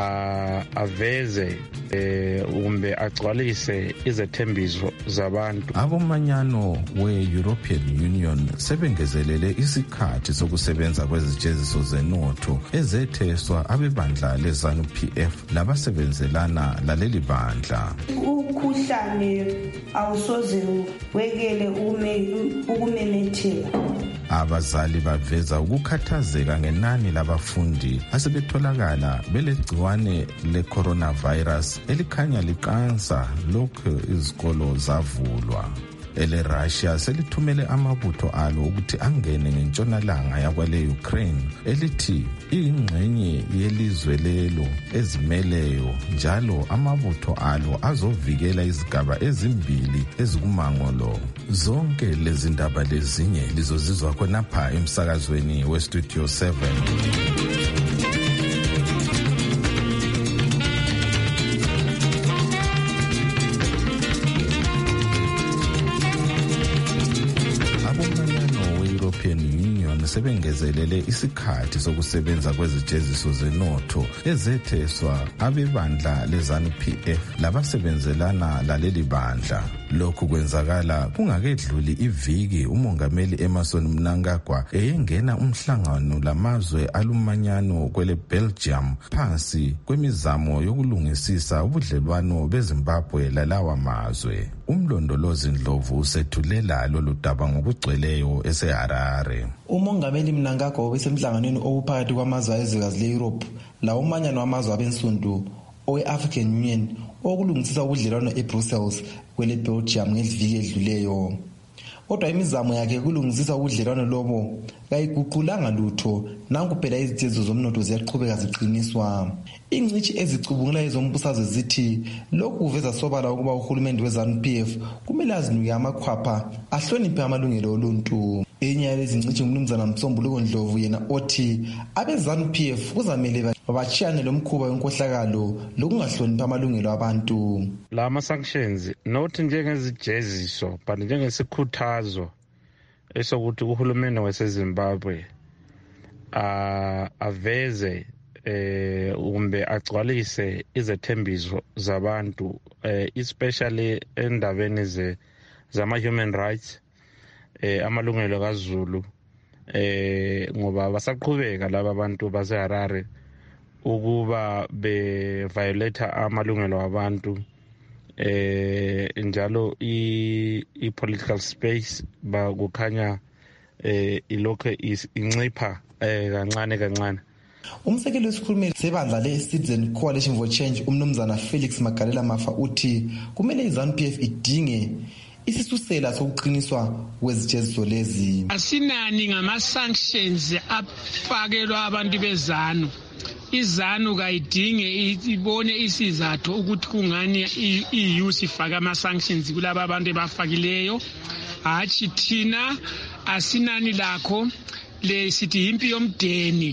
aveze kumbe agcwalise izethembiso zabantu. Abomanyano we-European Union sebengezelele isikhathi sokusebenza kwezijeziso zenotho ezetheswa abebandla le-ZANU P F labasebenzelana laleli bandla. Ukhuhlane awusoze wekele ukumemetheka. Abazali baveza ukukhathazeka ngenani labafundi asebetholakala belegciwane le-coronavirus elikhanya liqansa lokhu izikolo zavulwa. Ele-Russia selithumele amabutho alo ukuthi angene ngentshonalanga yakwale Ukraine elithi ingxenye yelizwe lelo ezimeleyo, njalo amabutho alo azovikela izigaba ezimbili ezikumangolo. Zonke lezi ndaba lezinye lizozizwa khonapha emsakazweni we Studio seven. Sebengezelele isikhathi sokusebenza kwezijeziso zenotho ezetheswa abebandla le-ZANU P F labasebenzelana laleli bandla. Lokhu kwenzakala kungakedluli iviki umongameli Emmerson Mnangagwa eyengena umhlangano lamazwe alumanyano kwele Belgium phansi kwemizamo yokulungisisa ubudlelwano beZimbabwe lalawa mazwe. Umlondolozi Ndlovu usethulela lolu daba ngokugcweleyo eseHarare. Umongameli Mnangagwa obesemhlanganweni ophakathi kwamazwe ezwekazi le-Europe lawo umanyano wamazwe abensundu owe-African Union okulungisisa ubudlelwano eBrussels kwele Belgium ngeviki edluleyo. Kodwa imizamo yakhe kulungisisa ubudlelwano lobo kayiguqulanga lutho, nanku phela izithizo zomnotho ziyaqhubeka ziqiniswa. Ingcithi ezicubungula ezombusazwe zithi lokhu kuveza sobala ukuba uhulumende we-ZANU P F kumele azinuke amakhwapha ahloniphe amalungelo oluntu. Enye yalezi ngcithi umnumzana Msombuluko Ndlovu, yena othi abe-ZANU P F kuzamele bachiyane lo mkhuba wenkohlakalo lokungahloniphi amalungelo abantu. La ma-sanctions not njengezijeziso but njengesikhuthazo esokuthi uhulumende waseZimbabwe aveze eh kumbe agcwalise izethembiso zabantu, especially endabeni ze zama-human rights, eh amalungelo kaZulu, eh ngoba basaqhubeka laba bantu baseHarare ukuba be violate amalungelo abantu, eh njalo i political space ba kukhanya eh ilokho incipha eh kancane kancane. Umsekeli wesikhulumeli sebandla le-Citizen Coalition for Change umnumzana Felix Magalela Mafa uthi kumele i-ZANU P F idinge isisusela sokuqiniswa kwezijeziso lezi. Asinani ngama-sanctions afakelwa abantu bezanu. IZANU kayidinge ibone isizathu ukuthi kungani i-E U sifaka ama-sanctions kulaba abantu abafakileyo. Hathi thina asinani lakho le sithi impi yomdeni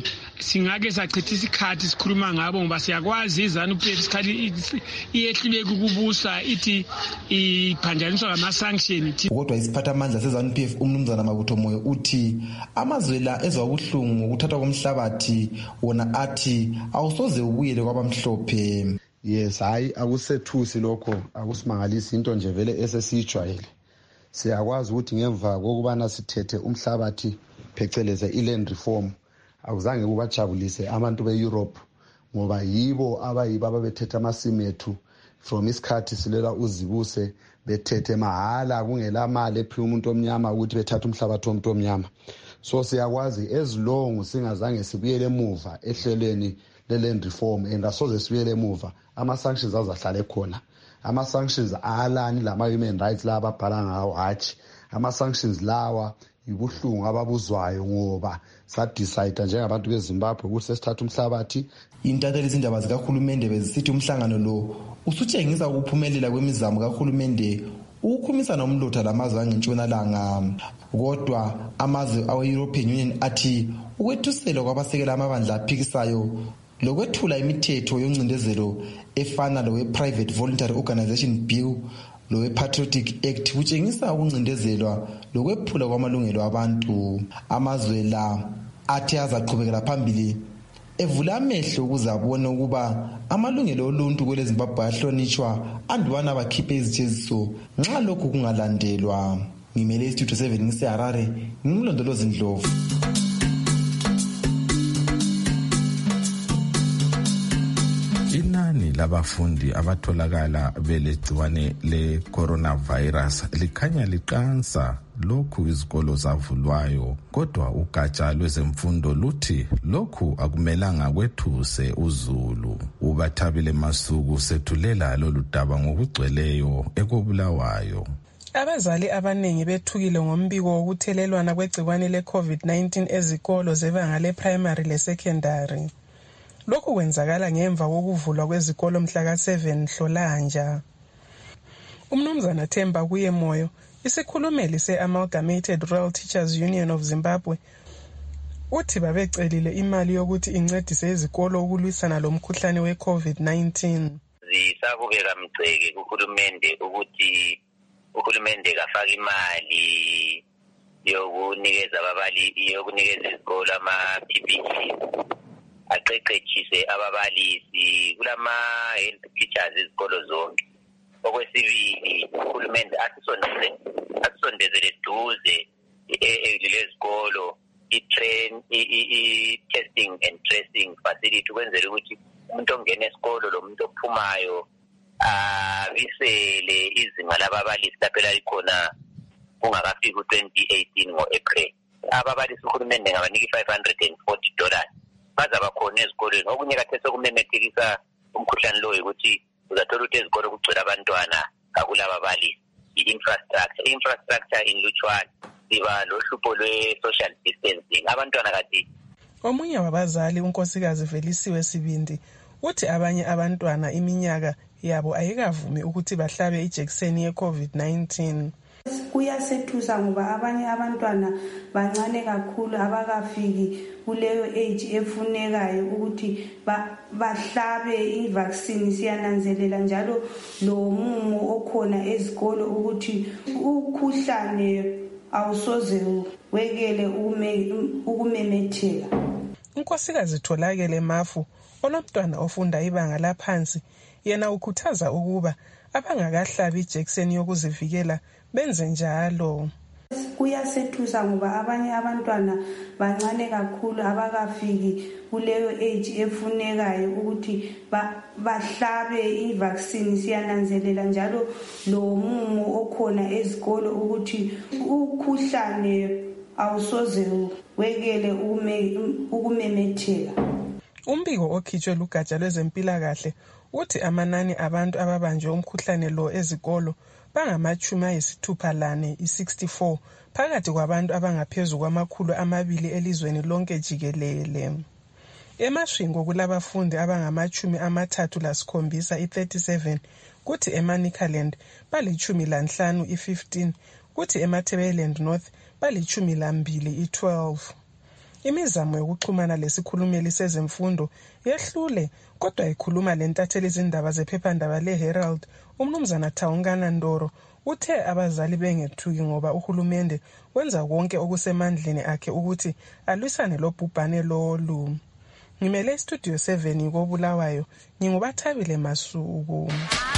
singake sachitha isikhathi sikhuluma ngabo ngoba siyakwazi izanu-P F isikhathi iyehluleke ukubusa ithi iphanjaniswa ngama-sanction. Kodwa isiphathamandla sezanu-P F umnumzana Mabutho Moyo uthi amazwe la ezwa ubuhlungu ngokuthathwa komhlabathi wona athi awusoze ubuyele kwabamhlophe. Yes, hayi akusethusi lokho, akusimangalisi into nje vele esesijwayele. Siyakwazi ukuthi ngemva kokubana sithethe umhlabathi pheceleze i-land reform awuzange kubajabulise abantu be-Europe ngoba yibo abayibo ababethethe amasimu ethu from isikhathi silela uzibuse bethethe mahala kungela mali ephiwa umuntu omnyama ukuthi bethathe umhlabathi womuntu omnyama. So siyakwazi as long singazange sibuyele emuva ehlelweni le-land reform and asoze sibuyele emuva ama-sanctions azahlale khona. Ama-sanctions alani lama-human rights la ababhala ngawo hatshi ama-sanctions lawa ibuhlungu ababuzwayo ngoba sadecide njengabantu beZimbabwe ukuthi sesithatha umhlabathi. Intatheli izindaba zikahulumende bezisithi umhlangano lo usutshengisa ukuphumelela kwemizamo kahulumende ukukhulumisa nomlotha lamazwe angentshonalanga. Kodwa amazwe awe-European Union athi ukwethuselwa kwabasekela amabandla aphikisayo lokwethula imithetho yoncindezelo efana lowe-Private Voluntary Organization Bill lowe-Patriotic Act kutshengisa ukuncindezelwa lokwephula kwamalungelo abantu. Amazwe la athi azaqhubekela phambili evula amehlo ukuze abone ukuba amalungelo oluntu kwele Zimbabwe ahlonitshwa andubana bakhiphe izijeziso nxa lokhu kungalandelwa. Ngimele iStudio seven ngiseHarare, ngimlondolozi Ndlovu. Inani labafundi abatholakala belegciwane le-coronavirus likhanya liqansa lokhu izikolo zavulwayo, kodwa ugatsha lwezemfundo luthi lokhu akumelanga kwethuse uzulu. uBathabile Masuku sethulela lolu daba ngokugcweleyo ekobulawayo. Abazali abanengi bethukile ngombiko wokuthelelwana kwegciwane le-COVID nineteen ezikolo zebanga le-primary le-secondary. Lokhu kwenzakala ngemva kokuvulwa kwezikolo mhla ka seven Nhlolanja. Umnumzana Themba Kuyemoyo, isikhulumeli se-Amalgamated Rural Teachers Union of Zimbabwe, uthi babecelile imali yokuthi incedise izikolo ukulwisana lomkhuhlane we-COVID nineteen. Zisabukeka mgceke kuhulumende ukuthi uhulumende kafaka imali yokunikeza ababali yokunikeza izikolo ama-P P E aqeqeshise ababalisi kulama health teachers izikolo zonke. Okwesibili uhulumende asisondeze asisondezele eduze lezikolo i-train i-testing and tracing facility ukwenzela ukuthi umuntu ongena esikolo lo muntu ophumayo abisele izinga lababalisi lapho likhona kungakafiki u-twenty eighteen ngo-April. Ababalisi uhulumende ngabanika i-five hundred forty dollars bazaba khona ezikolweni. Okunye khathesi sokumemethekisa umkhuhlane lo ukuthi uzathola ukuthi ezikolo kugcwele abantwana kakulaba balisi. I-infrastructure i-infrastructure inlutshwane siba lohlupho lwe-social distancing abantwana kati. Omunye wabazali unkosikazi Velisiwe Sibindi uthi abanye abantwana iminyaka yabo ayikavumi ukuthi bahlabe ijekiseni ye-COVID nineteen. Kuyasethusa ngoba abanye abantwana bancane kakhulu abakafiki kuleyo age efunekayo ukuthi bahlabe i-vaccine. Siyananzelela njalo lo mumo okhona ezikolo ukuthi ukhuhlane awusoze wekele ukumemetheka. Unkosikazi Tholakele Mafu onomntwana ofunda ibanga laphansi yena ukhuthaza ukuba abangakahlabi ijekiseni yokuzivikela benze njalo. Kuyasethusa ngoba abanye abantwana bancane kakhulu abakafiki kuleyo age efunekayo ukuthi bahlabe i-vaccine. Siyananzelela njalo lo mumo okhona ezikolo ukuthi ukhuhlane awusoze wekele ukumemetheka. Umbiko okhitshwe lugatsha lwezempilakahle uthi amanani abantu ababanjwe umkhuhlane lo ezikolo bangamachumi ayisithupha lane i-sixty-four phakathi kwabantu abangaphezu kwamakhulu amabili elizweni lonke jikelele. Emashwingo kulabafundi abangamachumi amathathu lasikhombisa i-thirty-seven, kuthi eManicaland balichumi lanhlanu i-fifteen, kuthi eMatabeleland North balichumi lambili i-twelve. Imizamo yokuxhumana lesikhulumeli sezemfundo yehlule, kodwa ikhuluma lentatheli izindaba zephephandaba leHerald, umnumzana Taungana Ndoro, uthe abazali bengethuki ngoba uhulumende wenza konke okusemandleni akhe ukuthi alwisane lobhubhane lolu. Ngimele Studio seven koBulawayo, ngingubathabile Masuku.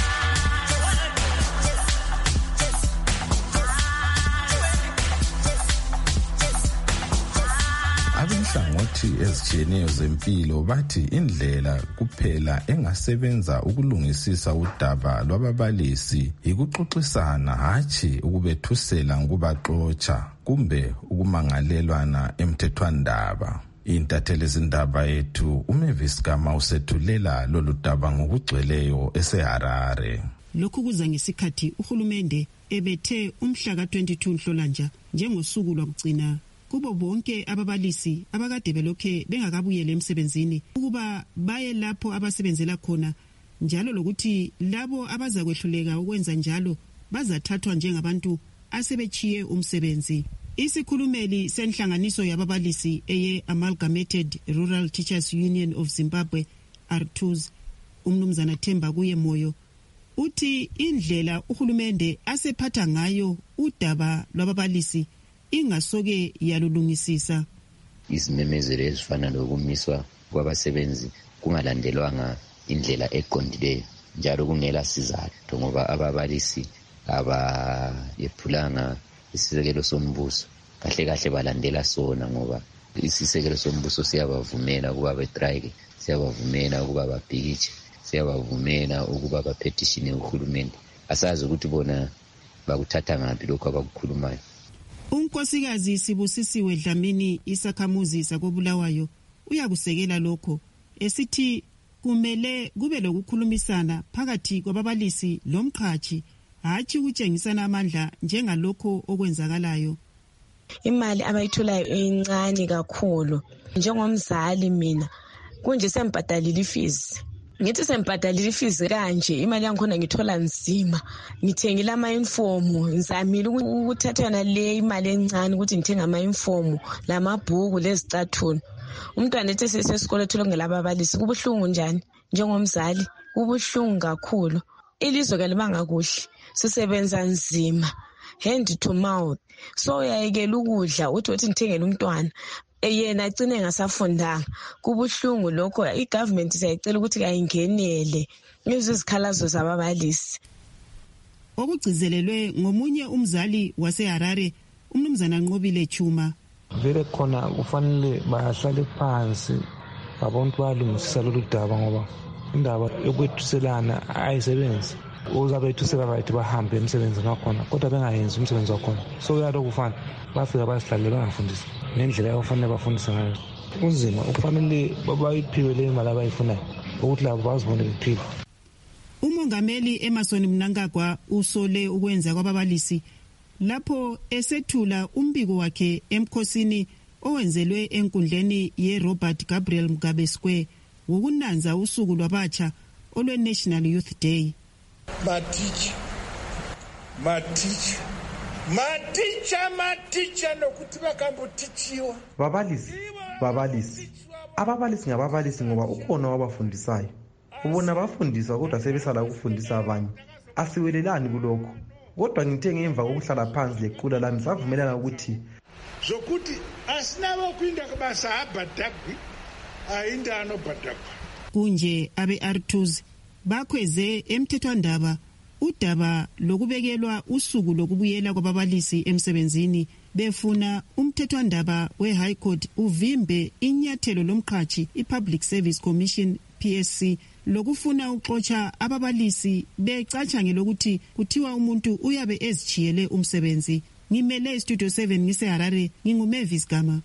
Abenhlangothi ezitshiyeneyo zempilo bathi indlela kuphela engasebenza ukulungisisa udaba lwababalisi ikuxoxisana, hatshi ukubethusela ngokubaxotsha kumbe ukumangalelwana emthethwandaba. Intatheli izindaba yethu uMavis Gama usethulela lolu daba ngokugcweleyo eseHarare. Lokhu kuza ngesikhathi uhulumende ebethe umhla ka twenty-two Nhlolanja njengosuku lwakugcina kubo bonke ababalisi abakade belokhe bengakabuyele emsebenzini ukuba baye lapho abasebenzela khona, njalo lokuthi labo abazakwehluleka ukwenza njalo bazathathwa njengabantu asebechiye umsebenzi. Isikhulumeli senhlanganiso yababalisi eye Amalgamated Rural Teachers Union of Zimbabwe R two S, umnumzana Themba kuye Moyo, uthi indlela uhulumende asephatha ngayo udaba lwababalisi ingasoke yalulungisisa. Izimemezelo ezifana nokumiswa kwabasebenzi kungalandelwanga indlela eqondileyo njalo kungela sizathu, ngoba ababalisi abayephulanga isisekelo sombuso kahle kahle balandela sona, ngoba isisekelo sombuso siyabavumela ukuba bestrike, siyabavumela ukuba babhikishe, siyabavumela ukuba bapetitione uhulumende. Asazi ukuthi bona bakuthatha ngaphi lokho abakukhulumayo. Unkosikazi Sibusisiwe Dlamini isakhamuzi sakoBulawayo uyakusekela lokho, esithi kumele kube lokukhulumisana phakathi kwababalisi lomqhashi, hatshi ukutshengisana amandla njengalokho okwenzakalayo. Imali abayitholayo encane kakhulu. Njengomzali mina kunje sembhadalile ifees. Ngithi sembhadalile ifees kanje, imali yangikhona ngithola nzima. Ngithengile ama uniform, ngizamile ukuthathana le imali encane ukuthi ngithenga ama uniform lamabhuku lezicathulo. Umntwana ethi sesesikole ethola ngelababalisi kubuhlungu njani njengomzali? Kubuhlungu kakhulu. Ilizwe ke libanga kuhle, sisebenza nzima, hand to mouth. So uyayekela ukudla uthi uthi ngithengele umntwana yena agcine ngasafundanga. Kubuhlungu lokho. I-government siyayicela ukuthi kayingenele izikhalazo zababalisi. Okugcizelelwe ngomunye umzali waseHarare, umnumzana Nqobile Chuma. Vele khona kufanele bahlale phansi abantu balungisisa lolu daba, ngoba indaba yokwethuselana ayisebenzi. Uzabe ethusela bathi bahambe emsebenzini wakhona kodwa bengayenzi umsebenzi wakhona. So uyalokhu kufana bafika basihlalela bangafundisi ngendlela yokufanele bafundise ngayo. Kunzima, ukufanele bayiphiwe le mali abayifunayo ukuthi labo bazibone bephila. Umongameli Emerson Mnangagwa usole ukwenza kwababalisi lapho esethula umbiko wakhe emkhosini owenzelwe enkundleni yeRobert Gabriel Mugabe Square wokunanza usuku lwabatsha olwe National Youth Day. Maticha, maticha, maticha, maticha nokuthi bakambotichiwa. Babalisi, babalisi. Ababalisi ngababalisi ngoba ukhona wabafundisayo. Ubona abafundisa kodwa sebesala ukufundisa abanye. Asiwelelani kulokho. Kodwa ngithe ngemva kokuhlala phansi lequla lami savumelana ukuthi zokuthi asinabo kwinda kubasa abadagwi ayindano badagwa. Kunje abe R two S bakhweze emthethwandaba udaba lokubekelwa usuku lokubuyela kwababalisi emsebenzini, befuna umthethwandaba we-High Court uvimbe inyathelo lomqhashi i-Public Service Commission P S C lokufuna uxotsha ababalisi becatsha ngelokuthi kuthiwa umuntu uyabe ezichiyele umsebenzi. Ngimele Studio seven ngiseHarare, nginguMavis Gama.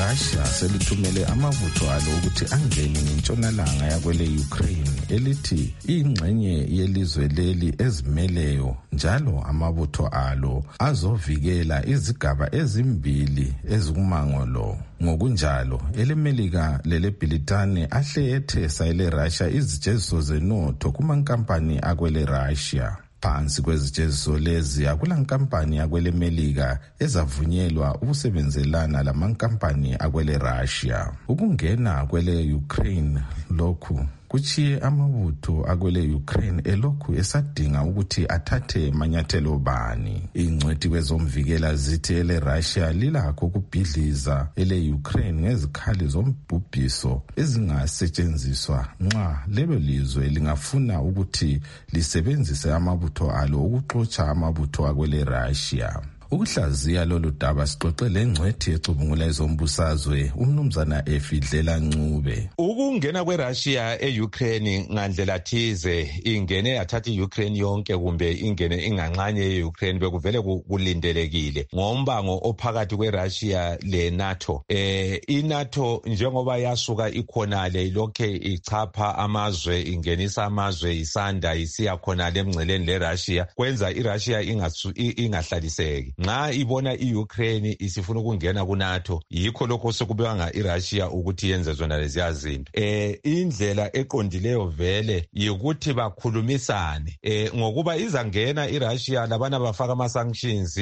iRussia selithumele amabutho alo ukuthi angene ngentshonalanga yakwele Ukraine elithi ingxenye yelizwe leli ezimeleyo, njalo amabutho alo azovikela izigaba ezimbili ezikumango lo. Ngokunjalo elemelika leleBritane ahle ethesa eleRussia izijeziso zenotho kumankampani akwele Russia. Phansi kwezijeziso lezi akulankampani yakwele Melika ezavunyelwa ukusebenzelana lamankampani akwele Russia. Ukungena kwele Ukraine lokhu kuchiye amabutho akwele Ukraine elokhu esadinga ukuthi athathe manyathelo bani. Ingcwethi kwezomvikela zithi ele Russia lilakho ukubhidliza ele Ukraine ngezikhali zombhubhiso ezingasetshenziswa nxa lelo lizwe lingafuna ukuthi lisebenzise amabutho alo ukuxotsha amabutho akwele Russia. Ukuhlaziya lolu daba sixoxe lengcwethi ecubungula ezombusazwe umnumzana Efidlela Ncube. Ukungena kweRussia eUkraine ngandlela thize ingene yathatha iUkraine yonke kumbe ingene inganxanye yeUkraine bekuvele kulindelekile ngombango ophakathi kweRussia leNATO. Eh iNATO njengoba yasuka ikhonale lokhe ichapha amazwe ingenisa amazwe isanda isiya khonale emngceleni leRussia kwenza iRussia ingahlaliseki. Nxa ibona iUkraine isifuna ukungena kuNATO yikho lokho sekubanga iRussia ukuthi yenze zona lezi zinto. Eh indlela eqondileyo vele yikuthi bakhulumisane eh ngokuba izangena iRussia labana bafaka ama sanctions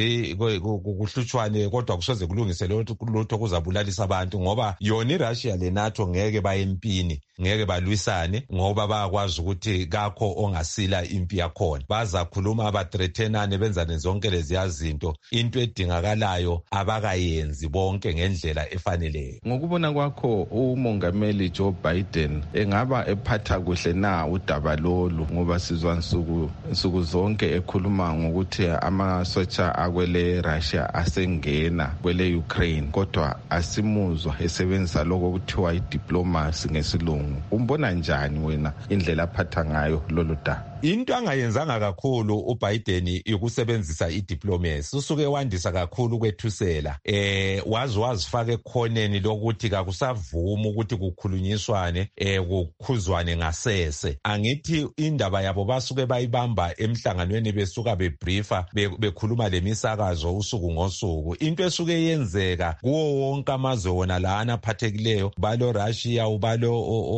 kuhlutshwane kodwa kusoze kulungise lutho kuzabulalisa abantu ngoba yona iRussia leNATO ngeke bayempini ngeke balwisane ngoba bayakwazi ukuthi kakho ongasila impi yakhona. Bazakhuluma abathreatenane benzane zonke lezi zinto. Into edingakalayo abakayenzi bonke ngendlela efaneleyo. Ngokubona kwakho umongameli Joe Biden engaba ephatha kuhle na udaba lolu ngoba sizwa nsuku nsuku zonke ekhuluma ngokuthi amasotsha akwele Russia asengena kwele Ukraine kodwa asimuzwa esebenzisa lokho okuthiwa idiplomacy ngesilungu. Umbona njani wena indlela aphatha ngayo lolu daba? Into angayenzanga kakhulu uBiden ikusebenzisa idiplomacy. Usuke wandisa kakhulu kwethusela. Eh wazi wazifaka ekhoneni lokuthi kakusavuma ukuthi kukhulunyiswane eh kukhuzwane ngasese. Angithi indaba yabo basuke bayibamba emhlanganweni besuka bebriefa bekhuluma lemisakazo usuku ngosuku. Into esuke yenzeka kuwo wonke amazwe wona lana aphathekileyo balo Russia ubalo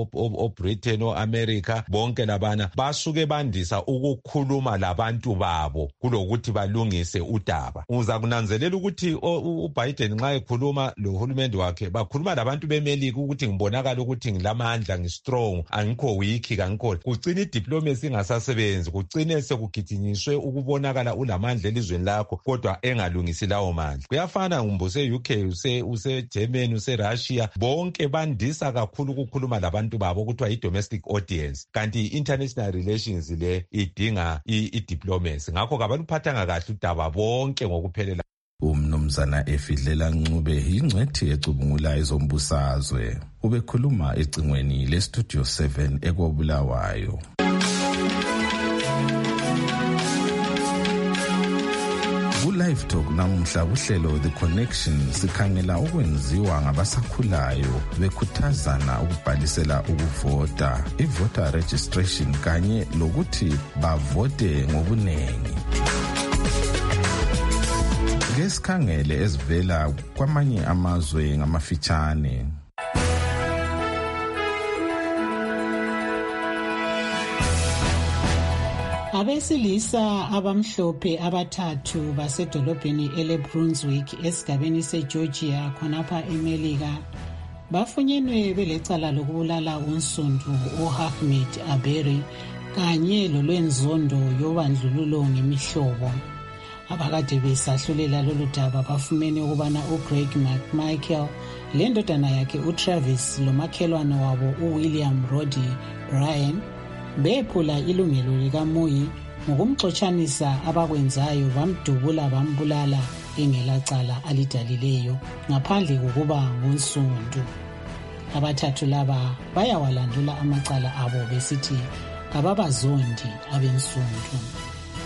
oBritain oAmerica bonke labana basuke bandisa ukukhuluma labantu babo kulokuthi balungise udaba. Uza kunanzelela ukuthi uBiden nxa ekhuluma lo hulumende wakhe bakhuluma labantu bemelika ukuthi ngibonakala ukuthi ngilamandla ngistrong angikho weak angikho. Kucina idiplomacy ingasasebenzi kucine sekugijinyiswe ukubonakala ulamandla elizweni lakho kodwa engalungisi lawo mandla. Kuyafana ngumbuse U K use use Germany use Russia bonke bandisa kakhulu ukukhuluma labantu babo kuthiwa i-domestic audience kanti international relations le idinga i-diplomacy. Ngakho kabaluphathanga kahle udaba bonke ngokuphelela. Umnumzana Efidlela Ncube ingcwethi ecubungula ezombusazwe ubekhuluma ecingweni leStudio seven ekobulawayo. Ku-Live Talk namuhla kuhlelo The Connection sikhangela okwenziwa ngabasakhulayo bekhuthazana ukubhalisela ukuvota, i-voter registration kanye lokuthi bavote ngobunengi. Ngesikhangele ezivela kwamanye amazwe ngamafitshane. Abesilisa abamhlophe abathathu basedolobheni eleBrunswick esigabeni seGeorgia khonapha eMelika bafunyenwe belecala lokubulala unsundu uHahmed Aberi kanye lolwenzondo yobandlululo ngemihlobo. Abakade besahlulela lolu daba bafumene ukubana uGreg McMichael lendodana yakhe uTravis lomakhelwane wabo uWilliam Roddy Bryan bephula ilungelo likaMoyi ngokumxotshanisa abakwenzayo bamdubula bambulala engelacala alidalileyo ngaphandle kokuba ngunsundu. Abathathu laba bayawalandula amacala abo besithi kababazondi abensundu.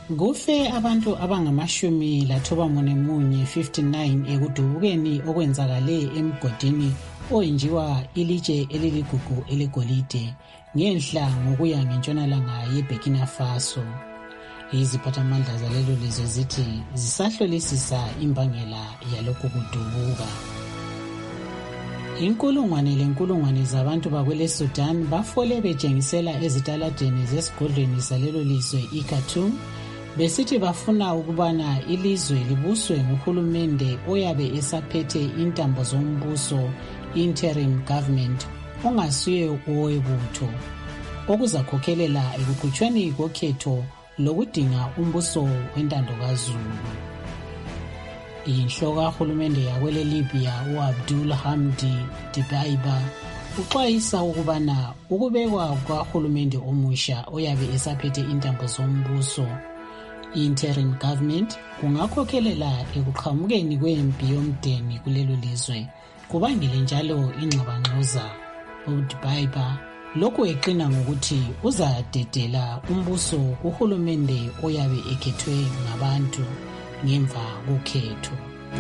Kufe abantu abangamashumi lathoba mune munye fifty-nine ekudubukeni okwenzakale emgodini oyenjiwa ilitshe eliligugu elegolide ngenhla ngokuya ngentshonalanga yeBurkina Faso. Iziphathamandla zalelo lizwe zithi zisahlolisisa imbangela yalokhu kudubuka. Inkulungwane lenkulungwane zabantu bakwele Sudan bafole betshengisela ezitaladeni zesigodlweni salelo lizwe iKhartoum besithi bafuna ukubana ilizwe libuswe nguhulumende oyabe esaphethe intambo zombuso interim government ongasuye owebutho okuzakhokhelela ekukhutshweni kokhetho lokudinga umbuso wentando kaZulu. Inhloko kahulumende yakwele Libya uAbdul Hamdi Dibaiba uxwayisa ukubana ukubekwa kwahulumende omusha oyabe esaphethe intambo zombuso interim government kungakhokhelela ekuqhamukeni kwempi yomdeni kulelo lizwe kubangele njalo ingxabangxoza. uDibaiba lokhu eqina ngokuthi uzadedela umbuso kuhulumende oyabe ekhethwe ngabantu ngemva kokhetho.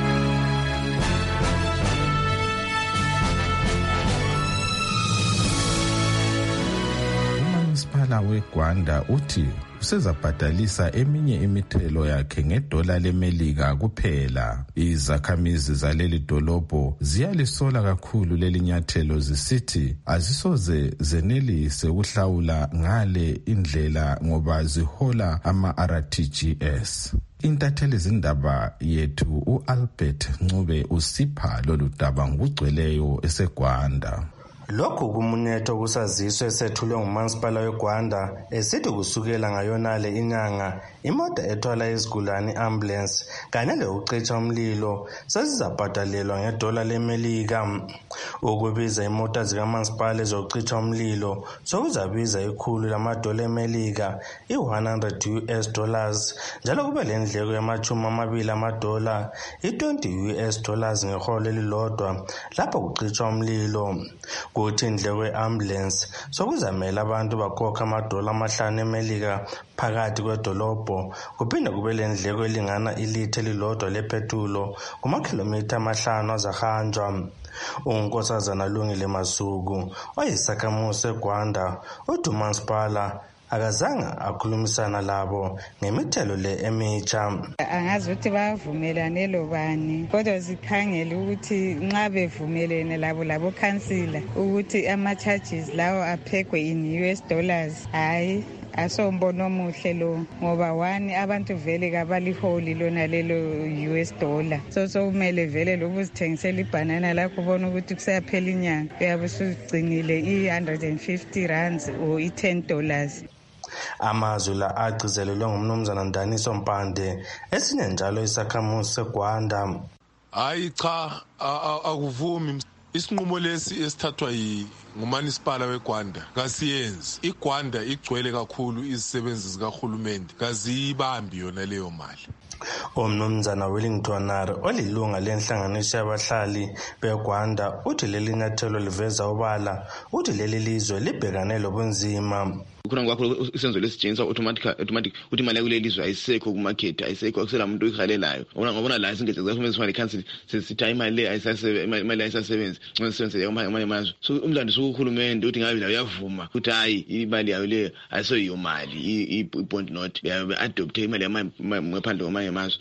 uManisipala weGwanda uthi usezabhadalisa eminye imithelo yakhe ngedola lemelika kuphela. Izakhamizi zaleli dolobho ziyalisola kakhulu leli nyathelo zisithi azisoze zenelise ukuhlawula ngale indlela ngoba zihola ama-R T G S. Intatheli zindaba yethu uAlbert Ncube usipha lolu daba ngokugcweleyo eseGwanda. Lokhu kumunetho kusaziswe sethulwe nguMansipala weGwanda esithi kusukela ngayonale inyanga imoto ethwala izigulane ambulance kanye lokucitsha umlilo sezizabhadalelwa ngedola lemelika. Ukubiza imota zikaMansipala zokucitsha umlilo sokuzabiza ikhulu lamadola emelika i-one hundred U S dollars njalo kube lendleko yamachumi amabili amadola i-twenty U S dollars ngeholo elilodwa lapho kucitsha umlilo. Kuthi indleko ye-ambulance sokuzamela abantu bakhokha amadola amahlanu emelika phakathi kwedolobho kuphinde kube le ndleko elingana ilithe elilodwa lephethulo kumakhilomitha amahlanu azahanjwa. uNkosazana Lungile Masuku oyisakhamuzi seGwanda uthi uMansipala akazange akhulumisana labo ngemithelo le emitsha. Angazi ukuthi bavumelane lobani kodwa sikhangele ukuthi nxa bevumelene labo labo councilor ukuthi ama charges lawo aphekwe in U S dollars hayi asombono omuhle lo ngoba one abantu vele kabaliholi lona lelo U S dollar so so kumele vele lokuzithengisela ibanana lakho ubona ukuthi kusayaphela inyanga uyabe usugcinile i one hundred fifty rands or i ten dollars. Amazwi la agcizelelwe ngumnumzana Ndaniso Mpande esinye njalo isakhamuzi seGwanda. Hayi cha akuvumi isinqumo lesi esithathwa yi nguManisipala weGwanda kasiyenzi. iGwanda igcwele kakhulu izisebenzi zikahulumende kaziyibambi yona leyo mali. Umnumzana Wellington Nare olilunga lenhlanganiso yabahlali beGwanda uthi leli nyathelo liveza ubala uthi leli lizwe libhekane lobunzima. Kukhona kwakho isenzo lesijinsa automatic automatic uthi imali yakuleli lizwe ayisekho kumarket ayisekho akusela umuntu oyihalelayo ngabona la isingeze zakhomeza imali cancel sesitha imali le ayisasebenzi imali ayisasebenzi ngeke sisebenze kwamanye amazwe so umlando sokuhulumende uthi ngabe la uyavuma ukuthi hayi imali yayo le ayisoyiyo mali i-bond note yabe adopte imali yamaphandle kwamanye amazwe.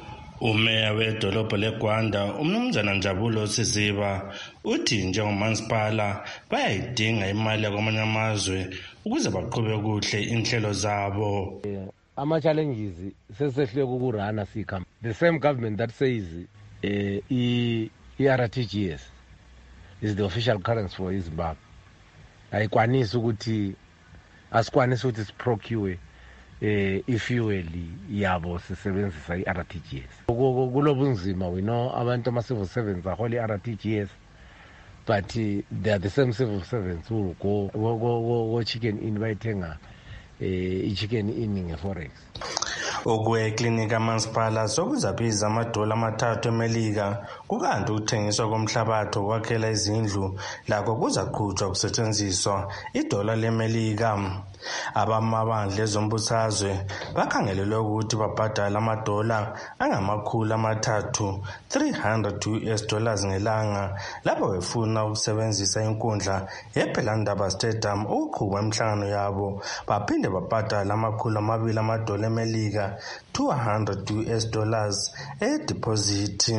Umeya wedolobho leGwanda umnumzana Njabulo Siziba uthi njengoMansipala bayayidinga imali yakwamanye amazwe ukuze baqhube kuhle inhlelo zabo. Ama challenges sesehlwe kukurana sikha the same government that says uh, i-R T G S is the official currency for Zimbabwe ayikwanisi ukuthi asikwanisi ukuthi siprocure eh ifuel yabo sisebenzisa i-R T G S. Kulobunzima we know abantu ama civil servants ahola i-R T G S but uh, they are the same civil servants who go go go, go chicken in bayithenga eh i-chicken in nge-forex. Okweklinika Mansipala sokuzabiza amadola amathathu emelika kukanti ukuthengiswa komhlabathi okwakhela izindlu lakho kuzaqhutshwa kusetshenziswa idola lemelika. Abamabandla ezombusazwe bakhangelelwe ukuthi babhadala amadola angamakhulu amathathu three hundred U S dollars ngelanga lapho befuna ukusebenzisa inkundla yePhelandaba Stadium ukuqhuba imihlangano yabo, baphinde babhadala amakhulu amabili amadola emelika two hundred U S dollars e-deposit.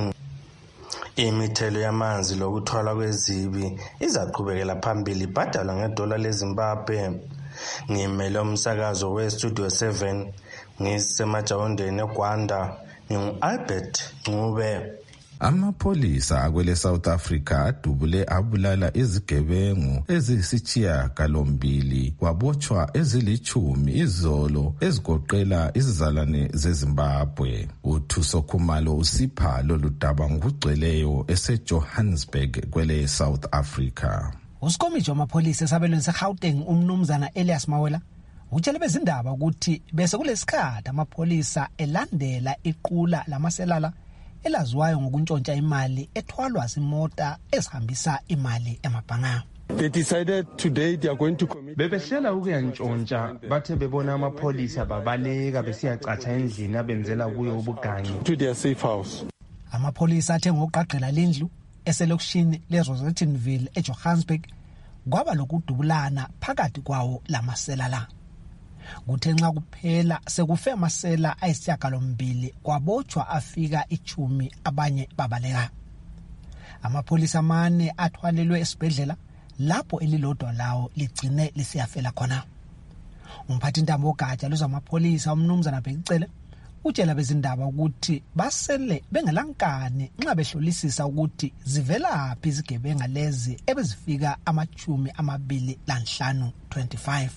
Imithelo yamanzi lokuthwala kwezibi izaqhubekela phambili ibhadalwa ngedola leZimbabwe. Ngimele umsakazo we-Studio seven ngisemajawondeni eGwanda, ngingu-Albert Ncube. Amapolisa akwele South Africa adubule abulala izigebengu eziyisitshiya galombili kwabotshwa ezilichumi izolo ezigoqela izizalwane zeZimbabwe. uThuso Khumalo usipha lolu daba ngokugcweleyo eseJohannesburg kwele South Africa. Usikomitsho wamapolisa esabelweni seGauteng umnumzana Elias Mawela utshele bezindaba ukuthi bese kulesikhathi amapolisa elandela iqula lamaselala elaziwayo ngokuntshontsha imali ethwalwa zimota ezihambisa imali emabhanga. They decided today they are going to commit. Bebehlela ukuyantshontsha bathe bebona amapolisa babaleka besiyacatsha endlini abenzela kuyo ubugangi to their safe house. Amapolisa athe ngokuqaqela lendlu eselokishini leRosettenville eJohannesburg kwaba lokudubulana phakathi kwawo lamaselala. Kuthe nxa kuphela sekufe amasela ayisiyagalombili kwabotshwa afika ichumi abanye babaleka. Amapolisa amane athwalelwe esibhedlela lapho elilodwa lawo ligcine lisiyafela khona. Umphathintambo wogatsha lwezamapolisa umnumzana Bhekicele utshela bezindaba ukuthi basele bengelankani nxa behlolisisa ukuthi zivelaphi izigebenga lezi ebezifika amachumi amabili lanhlanu twenty-five.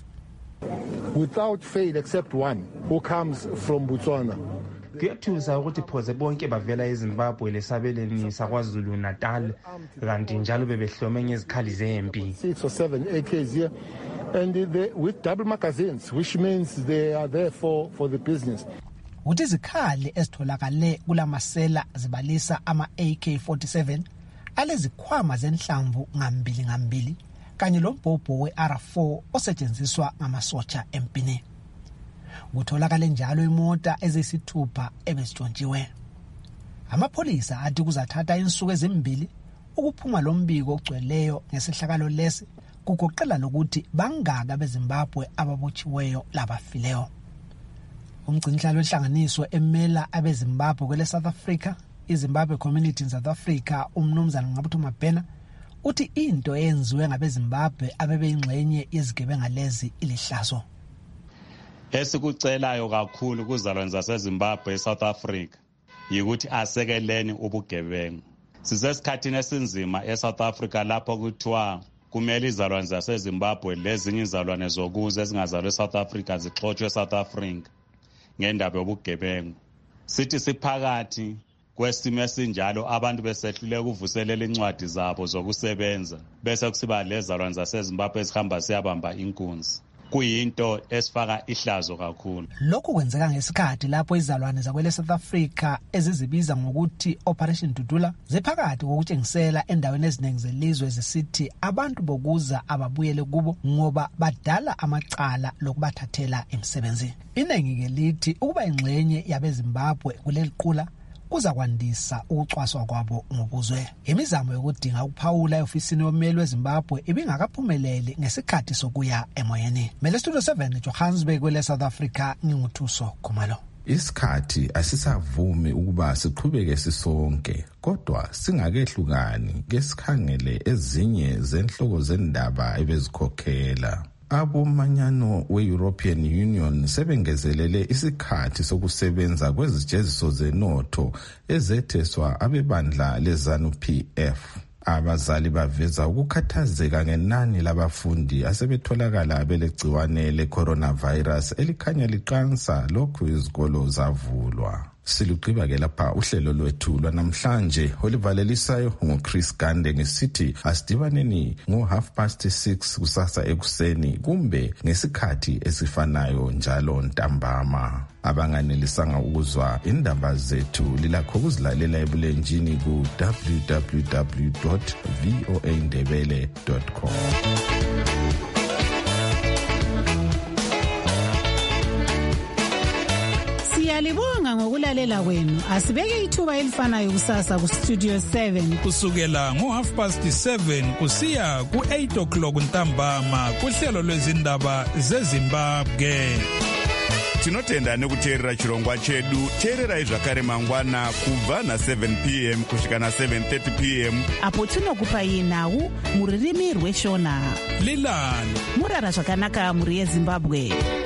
Without fail except one who comes from Botswana. Kuyathusa ukuthi phoze bonke bavela eZimbabwe lesabeleni saKwaZulu Natal kanti njalo bebehlome ngezikhali zempi. Six or seven A Ks here and they, with double magazines, which means they are there for for the business. Uthi izikhali ezitholakale kulamasela zibalisa ama A K forty-seven alezikhwama zenhlamvu ngambili ngambili kanye lombhobho we-R four osetshenziswa ngamasotsha empini. Kutholakale njalo imota eziyisithupha ebezitshontshiwe. Amapolisa athi kuzathatha insuku ezimbili ukuphuma lombiko ogcweleyo ngesihlakalo lesi kugoqela lokuthi bangaka beZimbabwe ababotshiweyo labafileyo. Umgcinisihlalo wenhlanganiso emela abeZimbabwe kwele South Africa, iZimbabwe Community in South Africa, umnumzana Ngabutho Mabhena uthi into eyenziwe ngabeZimbabwe abebeyingxenye yezigebenga lezi ilihlazo. Esikucelayo kakhulu kuzalwane zaseZimbabwe eSouth Africa yikuthi asekeleni ubugebengu. Sisesikhathini esinzima eSouth Africa lapho kuthiwa kumele izalwane zaseZimbabwe lezinye izalwane zokuze ezingazalwe eSouth Africa zixotshwe eSouth Africa ngendaba yobugebengu. Sithi siphakathi kwesimo esinjalo abantu besehluleka ukuvuselela incwadi zabo zokusebenza bese kusiba lezalwane zaseZimbabwe ezihamba siyabamba inkunzi. Kuyinto esifaka ihlazo kakhulu. Lokhu kwenzeka ngesikhathi lapho izalwane zakwele South Africa ezizibiza ngokuthi Operation Dudula zephakathi kokutshengisela endaweni eziningi zelizwe zisithi abantu bokuza ababuyele kubo ngoba badala amacala lokubathathela emsebenzi. Iningi ke lithi ukuba ingxenye yabeZimbabwe kuleli qula kuza kwandisa ukucwaswa kwabo ngobuzwe. Imizamo yokudinga ukuphawula eofisini yomeli weZimbabwe ibingakaphumeleli ngesikhathi sokuya emoyeni. Mele Studio seven Johannesburg kwele South Africa, nginguthuso Khumalo. Isikhathi asisavumi ukuba siqhubeke sisonke, kodwa singakehlukani ngesikhangele ezinye zenhloko zendaba ebezikhokhela. Abomanyano we-European Union sebengezelele isikhathi sokusebenza kwezijeziso zenotho ezetheswa abebandla leZANU-P F. Abazali baveza ukukhathazeka ngenani labafundi asebetholakala belegciwane le-coronavirus elikhanya liqansa lokhu izikolo zavulwa. Siluqiba ke lapha uhlelo lwethu lwanamhlanje olivalelisayo ngoChris Gande ngesithi asidibaneni ngo half past six kusasa ekuseni kumbe ngesikhathi esifanayo njalo ntambama. Abanganelisanga ukuzwa indaba zethu lilakho ukuzilalela ebulenjini ku w w w dot voa ndebele dot com. Siyalibonga ngokulalela kwenu. Asibeke ithuba elifanayo kusasa ku Studio seven kusukela ngo half past seven kusiya ku eight o'clock ntambama kuhlelo lwezindaba zeZimbabwe. Tinotenda nekuteerera chirongwa chedu. Teererai zvakare mangwana kubva na seven p m kusvika na seven thirty p m apo tinokupai nhau muririmi rweshona. Lilani murara zvakanaka muri yeZimbabwe.